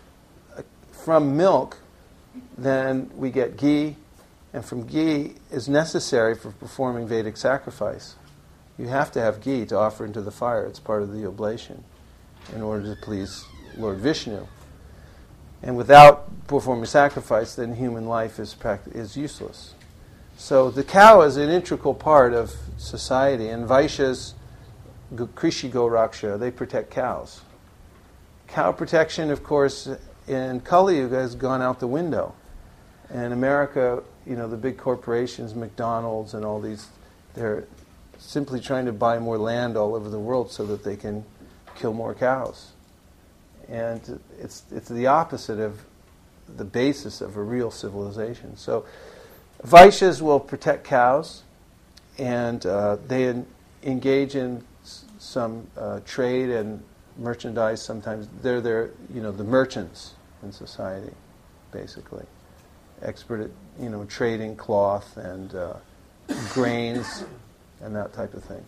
from milk, then we get ghee, and from ghee is necessary for performing Vedic sacrifice. You have to have ghee to offer into the fire. It's part of the oblation in order to please Lord Vishnu. And without performing sacrifice, then human life is pract- is useless. So the cow is an integral part of society, and Vaishyas, Krishi Go Raksha, they protect cows. Cow protection, of course, in Kali Yuga has gone out the window. In America, you know, the big corporations, McDonald's and all these, they're simply trying to buy more land all over the world so that they can kill more cows. And it's it's the opposite of the basis of a real civilization. So Vaishyas will protect cows, and uh, they en- engage in s- some uh, trade and merchandise. Sometimes they're they're you know the merchants in society, basically, expert at you know trading cloth and uh, grains and that type of thing.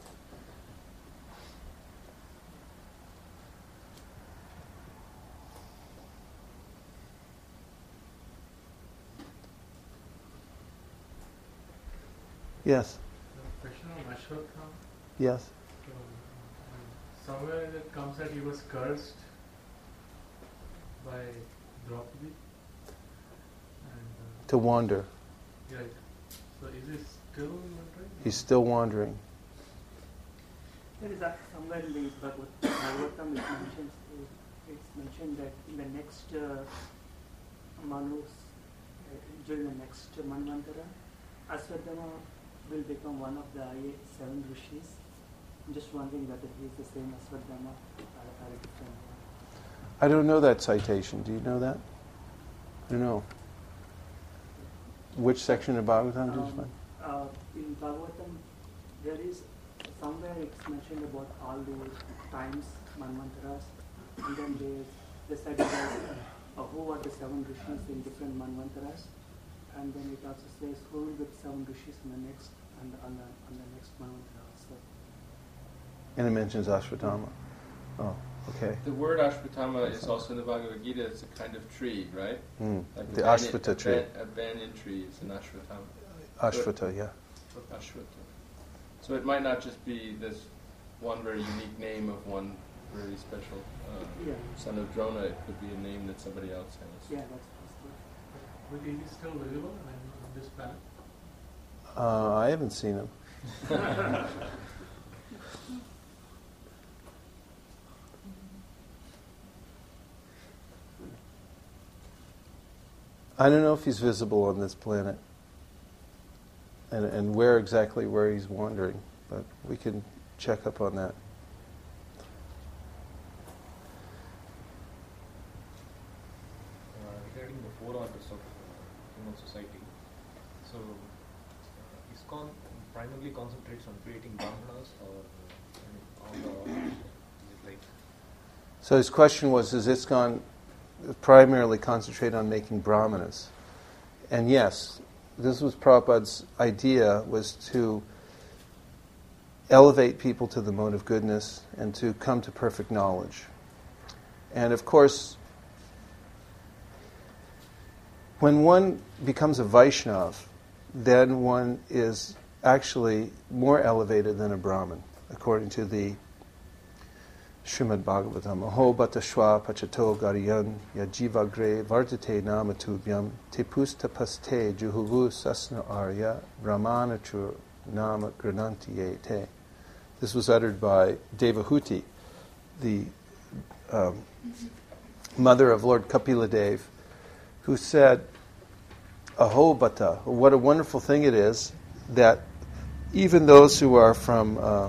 Yes.
The question of Ashwatthama.
Yes.
So, um, somewhere it comes that he was cursed by Draupadi. And, uh,
To wander.
right. So is he still wandering?
He's still wandering.
There is a, somewhere in the Bhagavad, Bhagavatam it mentions, it's mentioned that in the next uh, Manus, uh, during the next Manvantara, Aswadhama will become one of the seven rishis. I'm just wondering whether he is the same Aswadhama or, or a different one.
I don't know that citation. Do you know that? I don't know. Which section of Bhagavatam did you
Um,
find?
uh, in Bhagavatam, there is somewhere it's mentioned about all the times, manvantaras, and then they, they said about uh, who are the seven rishis in different manvantaras, and then it also says who will be the seven rishis in the next, and on the, on the next manvantara also.
And it mentions Ashwatthama. Oh, okay.
The word Ashwatthama is also in the Bhagavad Gita. It's a kind of tree, right?
Mm.
Like
The
a banyan,
Ashwata
a
tree.
ban- A banyan tree is an Ashwatthama.
Ashwata, yeah.
Ashwata. So it might not just be this one very unique name of one very special uh,
Yeah.
son of Drona. It could be a name that somebody else has.
Yeah, that's possible.
But is he still visible I mean, on this planet?
Uh, I haven't seen him. I don't know if he's visible on this planet, and and where exactly where he's wandering, but we can check up on that.
Uh, regarding the four orders of uh, human society, so uh, ISKCON primarily concentrates on creating brahmanas, or uh, I mean, all the orders, is it like?
So his question was, is ISKCON primarily concentrate on making brahmanas? And yes, this was Prabhupada's idea, was to elevate people to the mode of goodness and to come to perfect knowledge. And of course, when one becomes a Vaishnav, then one is actually more elevated than a Brahmin, according to the Srimad Bhagavatam. Aho bata shwa pachato gariyan yajivagre vartate namatubhyam tepusta paste juhuvu sasna arya brahmanachur nama grananti te. This was uttered by Devahuti, the um, mother of Lord Kapila who said, Aho bata, what a wonderful thing it is that even those who are from uh,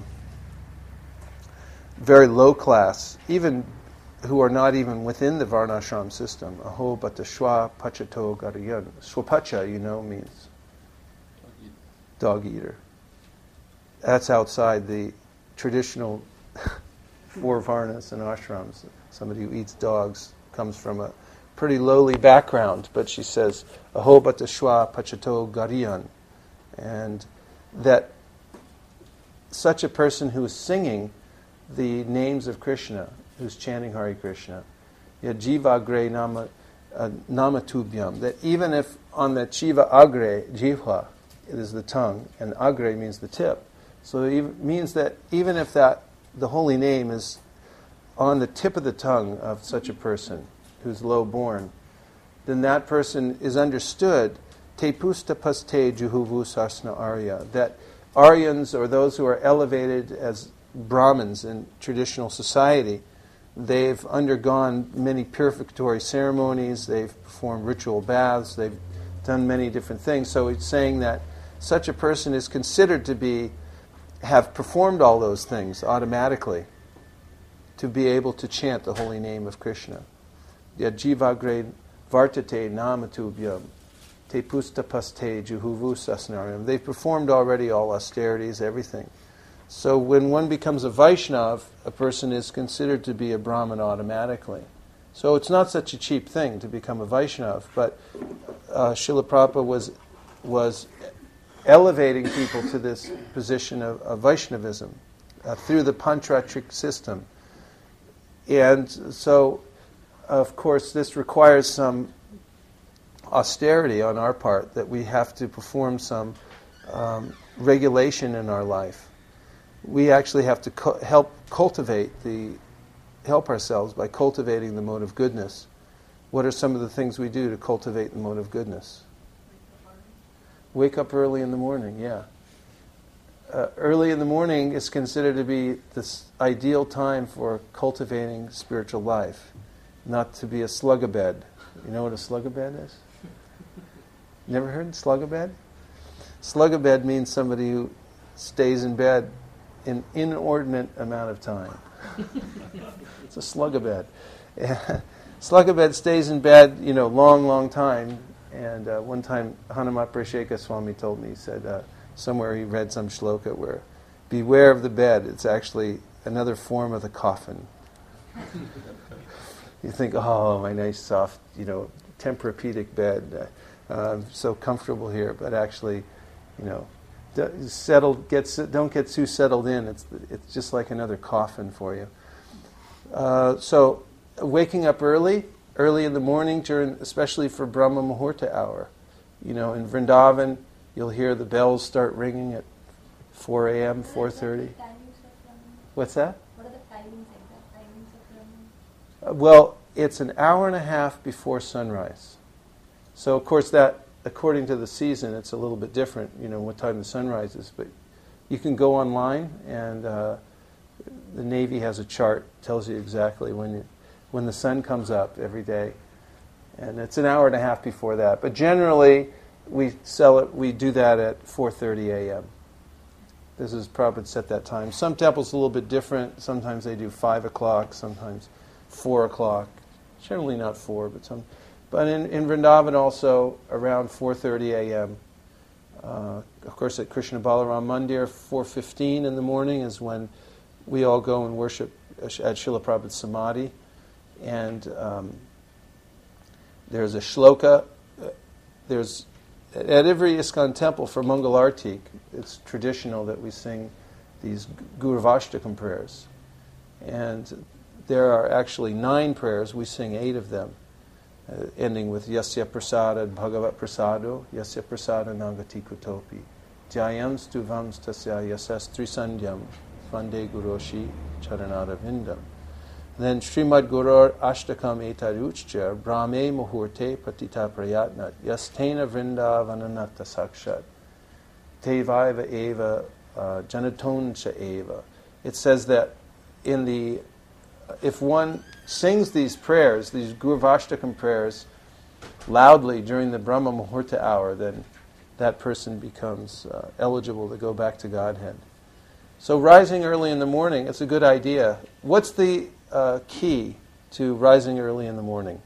very low class, even who are not even within the Varnashram system, aho bata shwa pachato gariyan. Swapacha, you know, means dog eater. That's outside the traditional four varnas and ashrams. Somebody who eats dogs comes from a pretty lowly background, but she says, aho bata shwa pachato gariyan. And that such a person who is singing the names of Krishna, who's chanting Hare Krishna, Yajiva Agre Nama uh, Namatubhyam, that even if on the Chiva Agre, Jivha, it is the tongue, and Agre means the tip. So it means that even if that the holy name is on the tip of the tongue of such a person who's low born, then that person is understood, te pusta paste juhuvu sasna arya, that Aryans, or those who are elevated as Brahmins in traditional society, they've undergone many purificatory ceremonies, they've performed ritual baths, they've done many different things. So it's saying that such a person is considered to be, have performed all those things automatically to be able to chant the holy name of Krishna. Yajivagre vartate namatubhyam te pusta paste juhuvu sasnaryam. They've performed already all austerities, everything. So when one becomes a Vaishnav, a person is considered to be a Brahmin automatically. So it's not such a cheap thing to become a Vaishnav, but uh, Srila Prabhupada was, was elevating people to this position of, of Vaishnavism uh, through the Pantratric system. And so, of course, this requires some austerity on our part, that we have to perform some um, regulation in our life. We actually have to cu- help cultivate the, help ourselves by cultivating the mode of goodness. What are some of the things we do to cultivate the mode of goodness? Wake up early in the morning, yeah. Uh, early in the morning is considered to be this ideal time for cultivating spiritual life, not to be a slug-a-bed. You know what a slug-a-bed is? Never heard slug-a-bed? Slug-a-bed means somebody who stays in bed an inordinate amount of time. It's a slug-a-bed. Slug-a-bed stays in bed, you know, long, long time. And uh, one time, Hanumat Prasheka Swami told me, he said, uh, somewhere he read some shloka where, beware of the bed, it's actually another form of the coffin. You think, oh, my nice soft, you know, Tempur-Pedic bed, uh, I'm so comfortable here, but actually, you know, d- settle, get, don't get too settled in. It's it's just like another coffin for you. Uh, so, waking up early, early in the morning, during, especially for Brahma Muhurta hour. You know, in Vrindavan, you'll hear the bells start ringing at four a.m., four thirty. What's that?
What are the timings, exact timings of Brahma?
Uh, well, it's an hour and a half before sunrise. So, of course, that, according to the season, it's a little bit different, you know, what time the sun rises. But you can go online, and uh, the Navy has a chart, tells you exactly when you, when the sun comes up every day. And it's an hour and a half before that. But generally, we sell it. We do that at four thirty a.m. This is Prabhupada set that time. Some temples a little bit different. Sometimes they do five o'clock. Sometimes four o'clock. Generally not four, but some. But in, in Vrindavan also around four thirty a.m. Uh, of course, at Krishna Balaram Mandir, four fifteen in the morning is when we all go and worship at Srila Prabhupada's Samadhi, and um, there's a shloka. Uh, there's at every ISKCON temple for Mangalartik, it's traditional that we sing these Gurvashtakam prayers, and there are actually nine prayers. We sing eight of them. Uh, ending with Yasya Prasada Bhagavat Prasado, Yasya Prasada Nagati Kutopi, Jayam Stuvam Stasya Yasas Trisandyam, Vande Guroshi Charanada Vindam. Then Srimad Gurur Ashtakam Etaruchcha, Brahme Muhurte Patita Prayatnat, Yastena Vrindavananata Sakshat, Tevaiva Eva, uh, Janatoncha Eva. It says that in the if one sings these prayers, these Gurvashtakam prayers, loudly during the Brahma Muhurta hour, then that person becomes uh, eligible to go back to Godhead. So rising early in the morning, it's a good idea. What's the uh, key to rising early in the morning?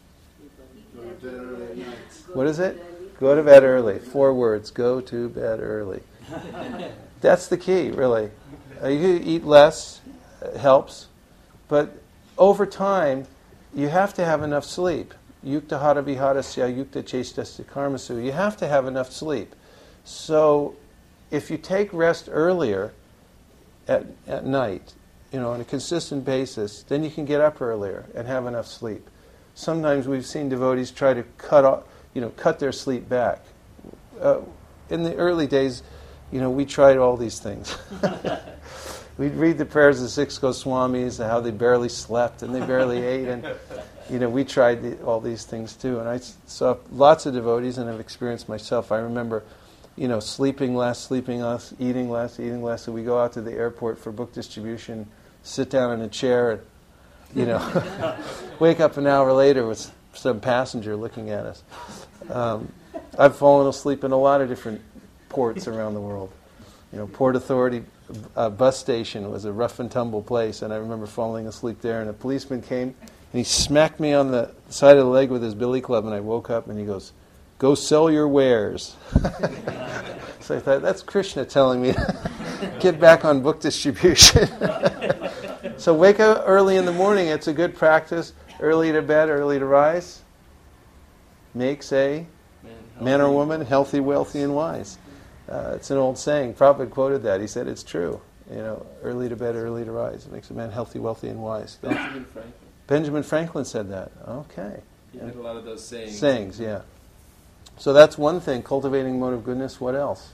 What is it? Go to bed early. Four words. Go to bed early. That's the key, really. Uh, you eat less, it helps. But over time, you have to have enough sleep. Yukta hara viharasya, yukta chestasya karmasu. You have to have enough sleep. So if you take rest earlier at, at night, you know, on a consistent basis, then you can get up earlier and have enough sleep. Sometimes we've seen devotees try to cut off, you know, cut their sleep back. Uh, in the early days, you know, we tried all these things. We'd read the prayers of the six Goswamis, how they barely slept and they barely ate, and you know we tried the, all these things too. And I saw lots of devotees, and I've experienced myself. I remember, you know, sleeping less, sleeping less, eating less, eating less. And we go out to the airport for book distribution, sit down in a chair, and you know, wake up an hour later with some passenger looking at us. Um, I've fallen asleep in a lot of different ports around the world. You know, Port Authority uh, bus station was a rough and tumble place, and I remember falling asleep there, and a policeman came, and he smacked me on the side of the leg with his billy club, and I woke up, and he goes, "Go sell your wares." So I thought, that's Krishna telling me to get back on book distribution. So wake up early in the morning. It's a good practice. Early to bed, early to rise. Makes a man, man or woman healthy, wealthy, and wise. Uh, it's an old saying. Prabhupada quoted that. He said it's true. You know, early to bed, early to rise. It makes a man healthy, wealthy, and wise.
Benjamin Franklin.
Benjamin Franklin said that. Okay.
He had a lot of those sayings.
Sayings, yeah. So that's one thing, cultivating mode of goodness. What else?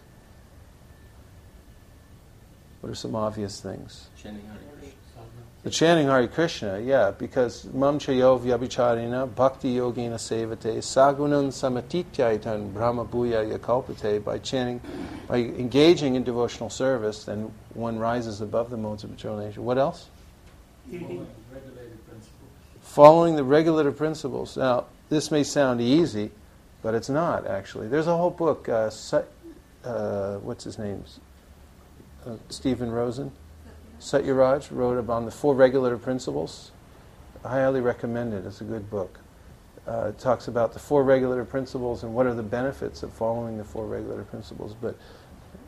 What are some obvious things?
Chanting Hare Krishna.
The chanting Hare Krishna, yeah, because mam chayo vyabhicharina bhakti yogina sevate sagunan samatityaitan brahma bhuya yakalpate. By chanting, by engaging in devotional service, then one rises above the modes of material nature. What else?
Eating.
Regulated principles.
Following the regulative principles. Now, this may sound easy, but it's not, actually. There's a whole book, uh, uh, what's his name? Uh, Stephen Rosen. Satyaraj wrote about the Four Regulative Principles. I highly recommend it. It's a good book. Uh, it talks about the Four Regulative Principles and what are the benefits of following the Four Regulative Principles. But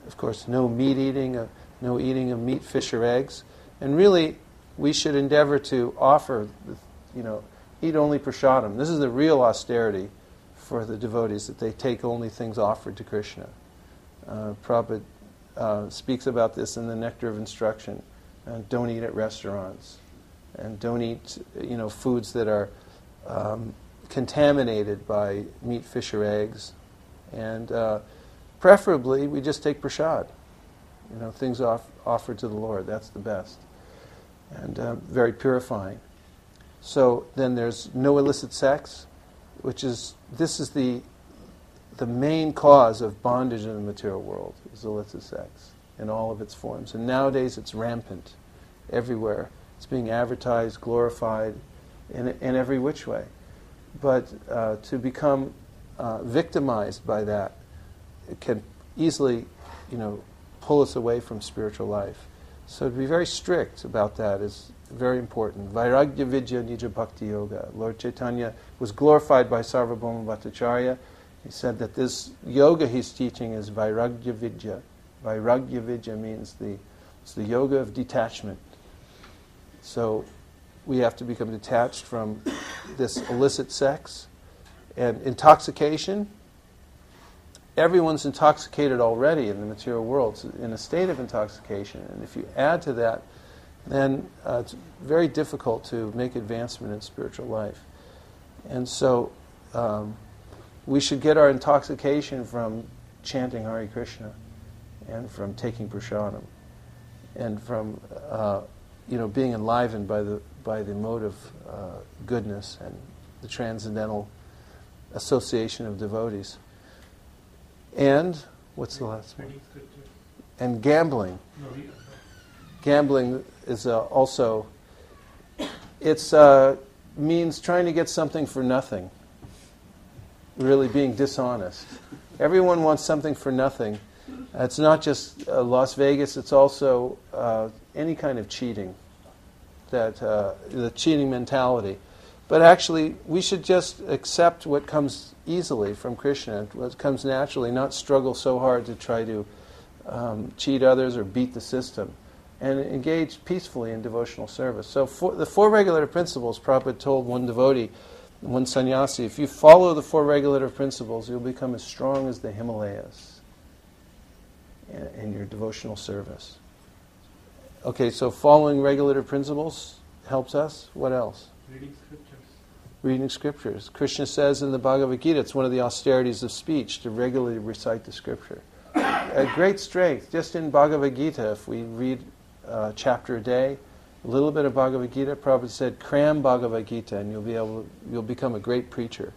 of course, no meat eating, uh, no eating of meat, fish, or eggs. And really, we should endeavor to offer, you know, eat only prasadam. This is the real austerity for the devotees, that they take only things offered to Krishna. Uh, Prabhupada uh, speaks about this in the Nectar of Instruction. Uh, don't eat at restaurants, and don't eat, you know, foods that are um, contaminated by meat, fish, or eggs. And uh, preferably, we just take prasad, you know, things off, offered to the Lord. That's the best, and uh, very purifying. So then there's no illicit sex, which is, this is the the main cause of bondage in the material world, is illicit sex in all of its forms. And nowadays it's rampant everywhere. It's being advertised, glorified in, in every which way. But uh, to become uh, victimized by that, it can easily, you know, pull us away from spiritual life. So to be very strict about that is very important. Vairagya Vidya Nija Bhakti Yoga. Lord Chaitanya was glorified by Sarvabhauma Bhattacharya. He said that this yoga he's teaching is Vairagya Vidya. Vairagya Vidya means the, it's the yoga of detachment. So we have to become detached from this illicit sex. And intoxication, everyone's intoxicated already in the material world, so in a state of intoxication. And if you add to that, then uh, it's very difficult to make advancement in spiritual life. And so um, we should get our intoxication from chanting Hare Krishna, and from taking prasadam, and from uh, you know, being enlivened by the by the mode of uh, goodness and the transcendental association of devotees. And what's the last one? And gambling. Gambling is uh, also, it's uh, means trying to get something for nothing. Really being dishonest. Everyone wants something for nothing. It's not just uh, Las Vegas, it's also uh, any kind of cheating, that uh, the cheating mentality. But actually, we should just accept what comes easily from Krishna, what comes naturally, not struggle so hard to try to um, cheat others or beat the system, and engage peacefully in devotional service. So for, the four regulative principles, Prabhupada told one devotee, one sannyasi, if you follow the four regulative principles, you'll become as strong as the Himalayas in, in your devotional service. Okay, so following regulative principles helps us. What else?
Reading scriptures.
Reading scriptures. Krishna says in the Bhagavad Gita, it's one of the austerities of speech to regularly recite the scripture. A great strength. Just in Bhagavad Gita, if we read a chapter a day, a little bit of Bhagavad Gita, Prabhupada said, cram Bhagavad Gita and you'll be able to, you'll become a great preacher.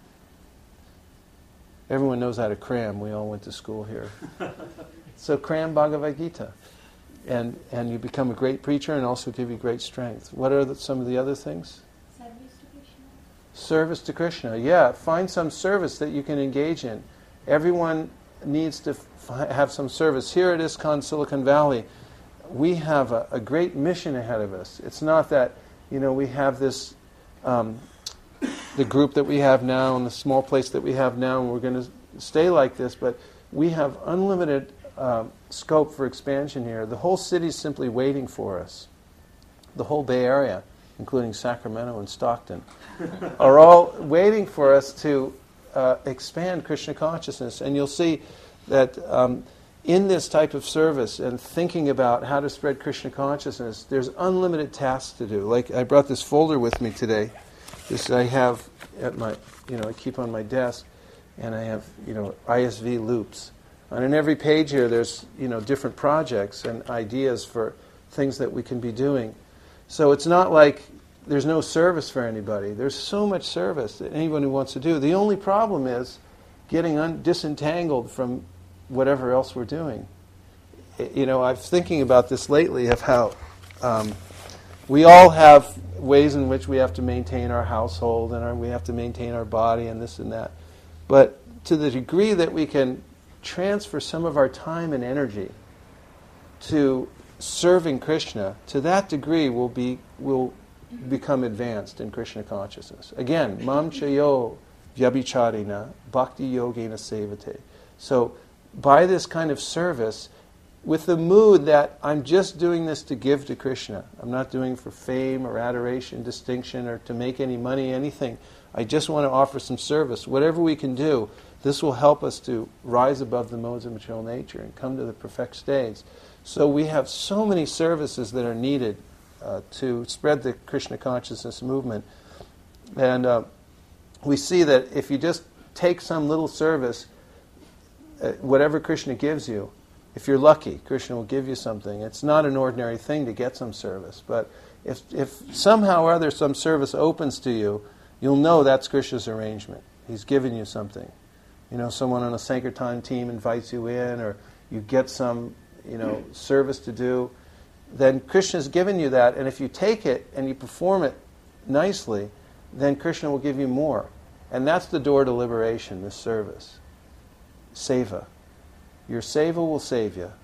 Everyone knows how to cram. We all went to school here. So cram Bhagavad Gita. And and you become a great preacher and also give you great strength. What are the, some of the other things?
Service to Krishna.
Service to Krishna. Yeah, find some service that you can engage in. Everyone needs to f- have some service. Here at ISKCON Silicon Valley, we have a, a great mission ahead of us. It's not that, you know, we have this, um, the group that we have now and the small place that we have now, and we're going to stay like this, but we have unlimited uh, scope for expansion here. The whole city's simply waiting for us. The whole Bay Area, including Sacramento and Stockton, are all waiting for us to uh, expand Krishna consciousness. And you'll see that um, in this type of service and thinking about how to spread Krishna consciousness, there's unlimited tasks to do. Like I brought this folder with me today. This I have at my, you know, I keep on my desk, and I have, you know, I S V loops. And in every page here, there's, you know, different projects and ideas for things that we can be doing. So it's not like there's no service for anybody. There's so much service that anyone who wants to do. The only problem is getting un- disentangled from whatever else we're doing. You know, I'm thinking about this lately of how um, we all have ways in which we have to maintain our household and our, we have to maintain our body and this and that. But to the degree that we can transfer some of our time and energy to serving Krishna, to that degree we'll be will become advanced in Krishna consciousness. Again, mam chayo vyabhicharina bhakti yogena sevate. So by this kind of service with the mood that I'm just doing this to give to Krishna. I'm not doing it for fame or adoration, distinction, or to make any money, anything. I just want to offer some service. Whatever we can do, this will help us to rise above the modes of material nature and come to the perfect states. So we have so many services that are needed uh, to spread the Krishna consciousness movement. And uh, we see that if you just take some little service, uh, whatever Krishna gives you, if you're lucky, Krishna will give you something. It's not an ordinary thing to get some service, but if, if somehow or other some service opens to you, you'll know that's Krishna's arrangement. He's given you something. You know, someone on a Sankirtan team invites you in, or you get some, you know, service to do, then Krishna's given you that, and if you take it and you perform it nicely, then Krishna will give you more. And that's the door to liberation, this service. Seva. Your seva will save you.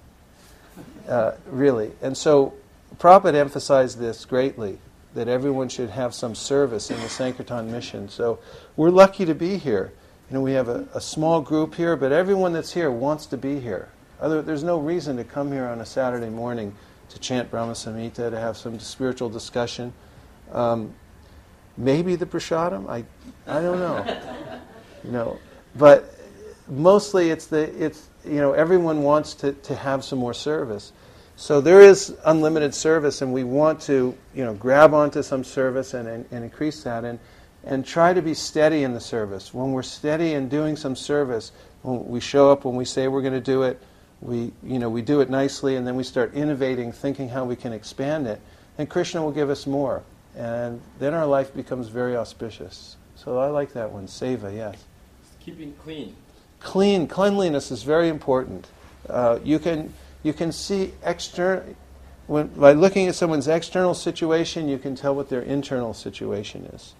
Uh, really. And so Prabhupada emphasized this greatly, that everyone should have some service in the Sankirtan mission. So we're lucky to be here. You know, we have a, a small group here, but everyone that's here wants to be here. Other, there's no reason to come here on a Saturday morning to chant Brahma Samhita, to have some spiritual discussion. Um, maybe the prasadam, I, I don't know. You know, but mostly it's the it's you know everyone wants to, to have some more service. So there is unlimited service, and we want to you know grab onto some service and, and, and increase that, and and try to be steady in the service. When we're steady in doing some service, when we show up, when we say we're going to do it, we you know we do it nicely, and then we start innovating, thinking how we can expand it, and Krishna will give us more, and then our life becomes very auspicious. So I like that one, seva, yes.
Keeping clean.
Clean, cleanliness is very important. Uh, you can you can see external when by looking at someone's external situation, you can tell what their internal situation is.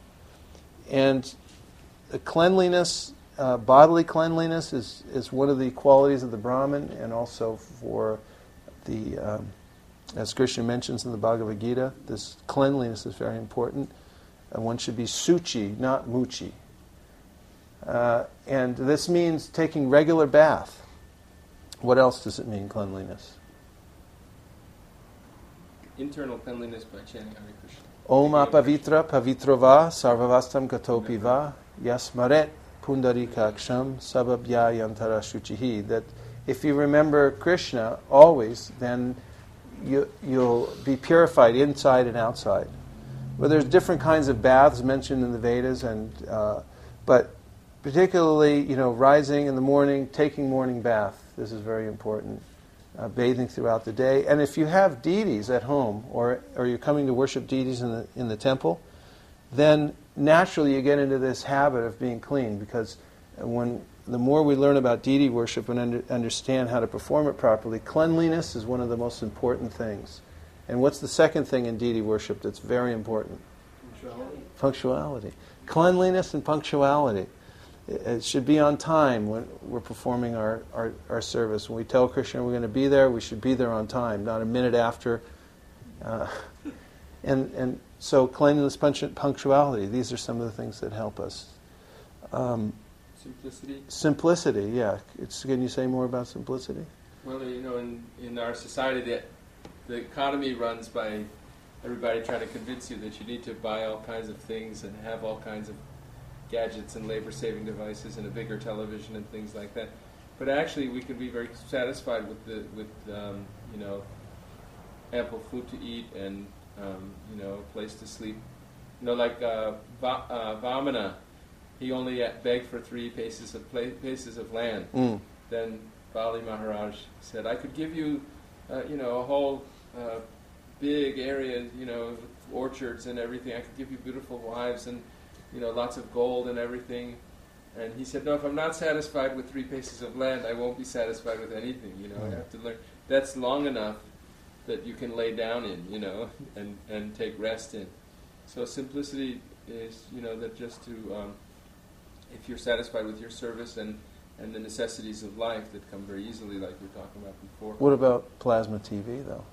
And the cleanliness, uh, bodily cleanliness, is is one of the qualities of the Brahmin, and also for the um, as Krishna mentions in the Bhagavad Gita, this cleanliness is very important. Uh, one should be suchi, not muchi. Uh, and this means taking regular bath. What else does it mean, cleanliness?
Internal cleanliness by chanting Hare Krishna.
Om apavitra pavitrava sarvavastam gatopi va yasmaret pundarikaksham sababhya yantara shuchihi. That if you remember Krishna always, then you, you'll be purified inside and outside. Well, there's different kinds of baths mentioned in the Vedas, and uh, but particularly, you know, rising in the morning, taking morning bath. This is very important. Uh, bathing throughout the day, and if you have deities at home, or or you're coming to worship deities in the in the temple, then naturally you get into this habit of being clean. Because when the more we learn about deity worship and under, understand how to perform it properly, cleanliness is one of the most important things. And what's the second thing in deity worship that's very important?
Punctuality.
Punctuality. Cleanliness and punctuality. It should be on time when we're performing our, our, our service. When we tell Krishna we're going to be there, we should be there on time, not a minute after. Uh, and and so cleanliness, punctuality, these are some of the things that help us. Um,
Simplicity.
Simplicity, yeah. It's, can you say more about simplicity?
Well, you know, in, in our society, the, the economy runs by everybody trying to convince you that you need to buy all kinds of things and have all kinds of gadgets and labor-saving devices and a bigger television and things like that. But actually, we can be very satisfied with the with um, you know ample food to eat and um, you know a place to sleep. You know, like uh, Va- uh, Vamana, he only begged for three paces of pla- paces of land.
Mm.
Then Bali Maharaj said, "I could give you, uh, you know, a whole uh, big area, you know, orchards and everything. I could give you beautiful wives and." You know, lots of gold and everything. And he said, no, if I'm not satisfied with three paces of land, I won't be satisfied with anything, you know. Mm. I have to learn. That's long enough that you can lay down in, you know, and, and take rest in. So simplicity is, you know, that just to, um, if you're satisfied with your service and, and the necessities of life that come very easily, like we were talking about before.
What about plasma T V, though?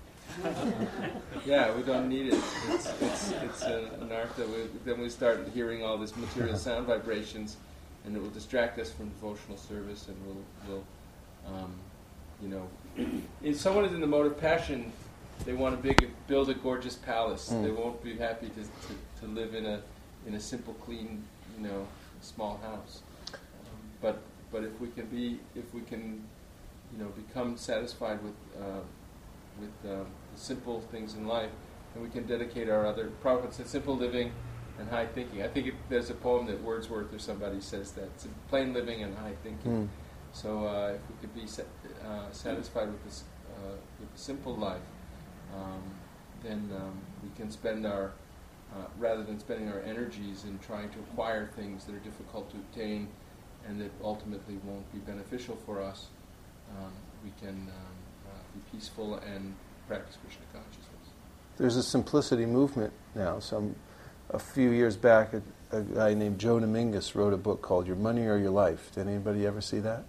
Yeah, we don't need it. It's it's it's a, an art that we, then we start hearing all this material sound vibrations, and it will distract us from devotional service, and we'll we'll Um, you know, if someone is in the mode of passion, they want to big, build a gorgeous palace.
Mm.
They won't be happy to, to, to live in a in a simple, clean, you know, small house. Um, but but if we can be, if we can, you know, become satisfied with uh, with uh, the simple things in life, and we can dedicate our other Prabhupada said simple living and high thinking. I think it, there's a poem that Wordsworth or somebody says that it's plain living and high thinking.
Mm.
So uh, if we could be sa- uh, satisfied with this uh, with the simple life, um, then um, we can spend our uh, rather than spending our energies in trying to acquire things that are difficult to obtain and that ultimately won't be beneficial for us. Um, we can um, uh, be peaceful and practice Krishna consciousness.
There's a simplicity movement now. Some a few years back, a, a guy named Joe Dominguez wrote a book called "Your Money or Your Life." Did anybody ever see that?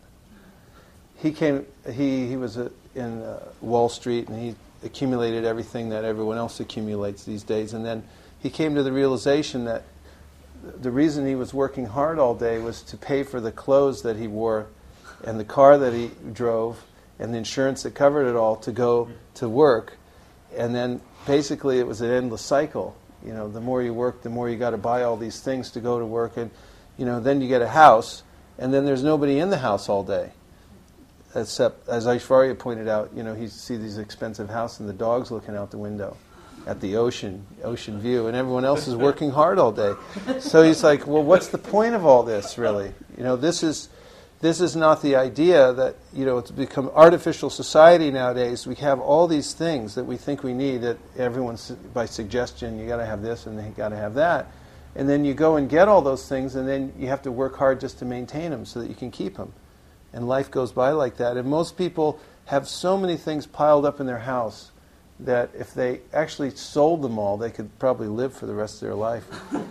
He came. He he was a, in uh, Wall Street, and he accumulated everything that everyone else accumulates these days. And then he came to the realization that the reason he was working hard all day was to pay for the clothes that he wore, and the car that he drove, and the insurance that covered it all to go to work. And then basically it was an endless cycle. You know, the more you work, the more you got to buy all these things to go to work, and you know, then you get a house, and then there's nobody in the house all day. Except, as Aishwarya pointed out, you know, he see these expensive house and the dog's looking out the window at the ocean, ocean view, and everyone else is working hard all day. So he's like, well, what's the point of all this, really? You know, this is this is not the idea that, you know, it's become artificial society nowadays. We have all these things that we think we need, that everyone's, by suggestion, you got to have this and you got to have that. And then you go and get all those things, and then you have to work hard just to maintain them so that you can keep them. And life goes by like that. And most people have so many things piled up in their house that if they actually sold them all, they could probably live for the rest of their life.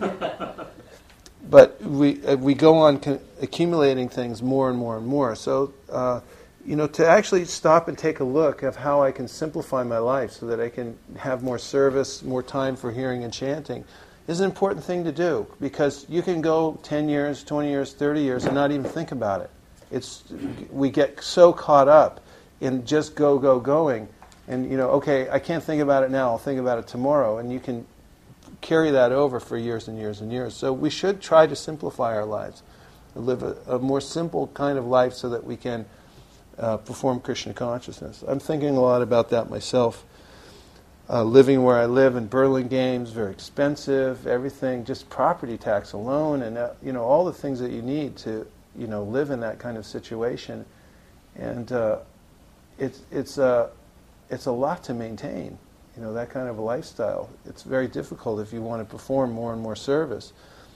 But we uh, we go on co- accumulating things more and more and more. So, uh, you know, to actually stop and take a look of how I can simplify my life so that I can have more service, more time for hearing and chanting, is an important thing to do. Because you can go ten years, twenty years, thirty years and not even think about it. It's we get so caught up in just go, go, going. And, you know, okay, I can't think about it now, I'll think about it tomorrow. And you can carry that over for years and years and years. So we should try to simplify our lives, live a, a more simple kind of life so that we can uh, perform Krishna consciousness. I'm thinking a lot about that myself. Uh, living where I live in Burlingame is very expensive, everything, just property tax alone, and, uh, you know, all the things that you need to, you know, live in that kind of situation. And uh, it's, it's, uh, it's a lot to maintain. You know, that kind of a lifestyle. It's very difficult if you want to perform more and more service.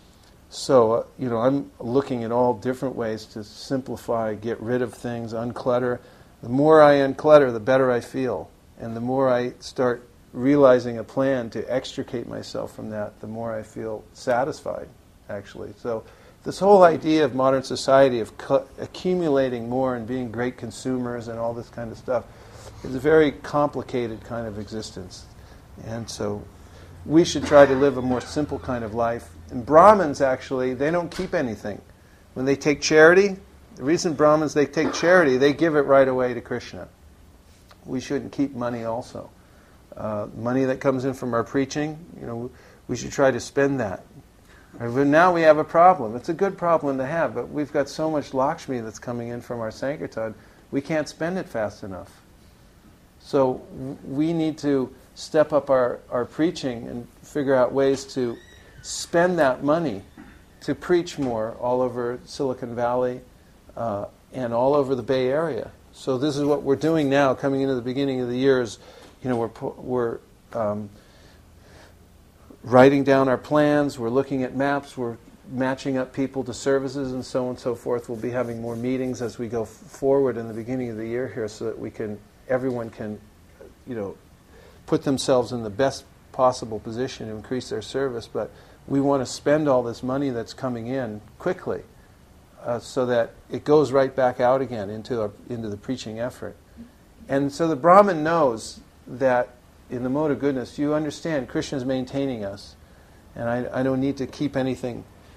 So, uh, you know, I'm looking at all different ways to simplify, get rid of things, unclutter. The more I unclutter, the better I feel. And the more I start realizing a plan to extricate myself from that, the more I feel satisfied, actually. So this whole idea of modern society of cu- accumulating more and being great consumers and all this kind of stuff, it's a very complicated kind of existence. And so we should try to live a more simple kind of life. And Brahmins, actually, they don't keep anything. When they take charity, the reason Brahmins, they take charity, they give it right away to Krishna. We shouldn't keep money also. Uh, money that comes in from our preaching, you know, we should try to spend that. Right, but now we have a problem. It's a good problem to have, but we've got so much Lakshmi that's coming in from our Sankirtan, we can't spend it fast enough. So we need to step up our, our preaching and figure out ways to spend that money to preach more all over Silicon Valley uh, and all over the Bay Area. So this is what we're doing now, coming into the beginning of the year, is, you know, we're, we're um, writing down our plans, we're looking at maps, we're matching up people to services and so on and so forth. We'll be having more meetings as we go f- forward in the beginning of the year here so that we can everyone can, you know, put themselves in the best possible position to increase their service, but we want to spend all this money that's coming in quickly uh, so that it goes right back out again into a, into the preaching effort. And so the Brahmin knows that in the mode of goodness, you understand Krishna is maintaining us, and I, I don't need to keep anything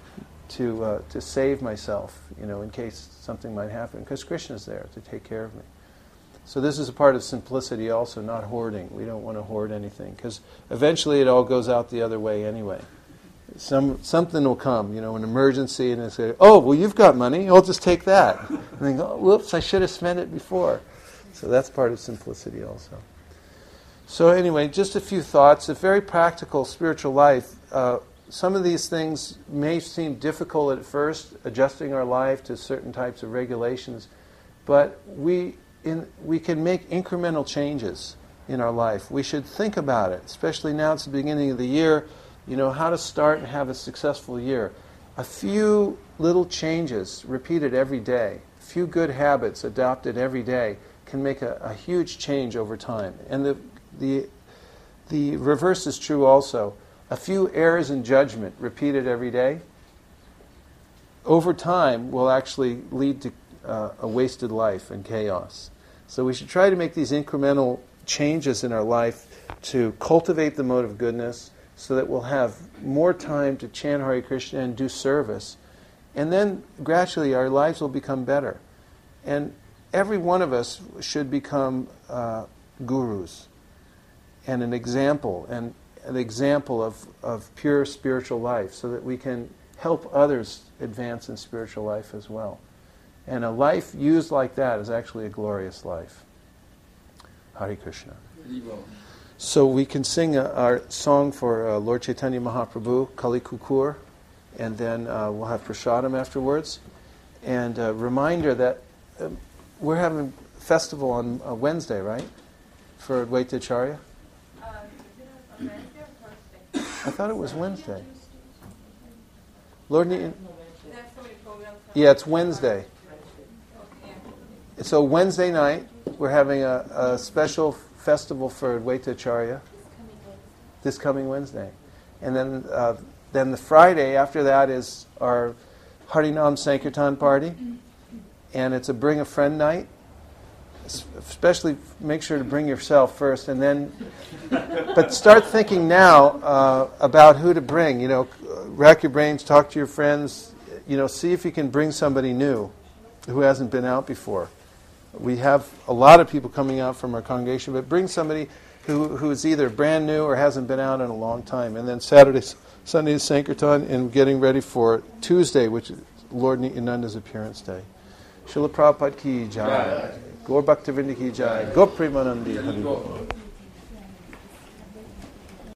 to uh, to save myself, you know, in case something might happen, because Krishna's there to take care of me. So this is a part of simplicity also, not hoarding. We don't want to hoard anything, because eventually it all goes out the other way anyway. Some Something will come, you know, an emergency, and it's like, oh, well, you've got money, I'll just take that. And then go, oh, whoops, I should have spent it before. So that's part of simplicity also. So anyway, just a few thoughts. A very practical spiritual life. Uh, some of these things may seem difficult at first, adjusting our life to certain types of regulations, but we in, we can make incremental changes in our life. We should think about it, especially now it's the beginning of the year, you know, how to start and have a successful year. A few little changes repeated every day, a few good habits adopted every day can make a, a huge change over time. And the The, the reverse is true also. A few errors in judgment repeated every day, over time, will actually lead to uh, a wasted life and chaos. So we should try to make these incremental changes in our life to cultivate the mode of goodness so that we'll have more time to chant Hare Krishna and do service. And then gradually our lives will become better. And every one of us should become uh, gurus. And an example, and an example of, of pure spiritual life, so that we can help others advance in spiritual life as well. And a life used like that is actually a glorious life. Hare Krishna. So we can sing a, our song for uh, Lord Chaitanya Mahaprabhu, Kali Kukur, and then uh, we'll have prasadam afterwards. And a reminder that uh, we're having a festival on uh, Wednesday, right? For Advaita Acharya? I thought it was Wednesday. Lord, Ni- yeah, it's Wednesday. So Wednesday night, we're having a, a special festival for Advaita Acharya. This coming Wednesday, and then uh, then the Friday after that is our Harinam Sankirtan party, and it's a bring a friend night. Especially make sure to bring yourself first, and then, but start thinking now uh, about who to bring. You know, rack your brains, talk to your friends. You know, see if you can bring somebody new who hasn't been out before. We have a lot of people coming out from our congregation, but bring somebody who who is either brand new or hasn't been out in a long time. And then Saturday, Sunday is Sankirtan, and getting ready for Tuesday, which is Lord Nityananda's appearance day. Srila Prabhupada ki jai. Gaur Bhaktivinoda ki jai. Gaur Premanandi Hari Bol.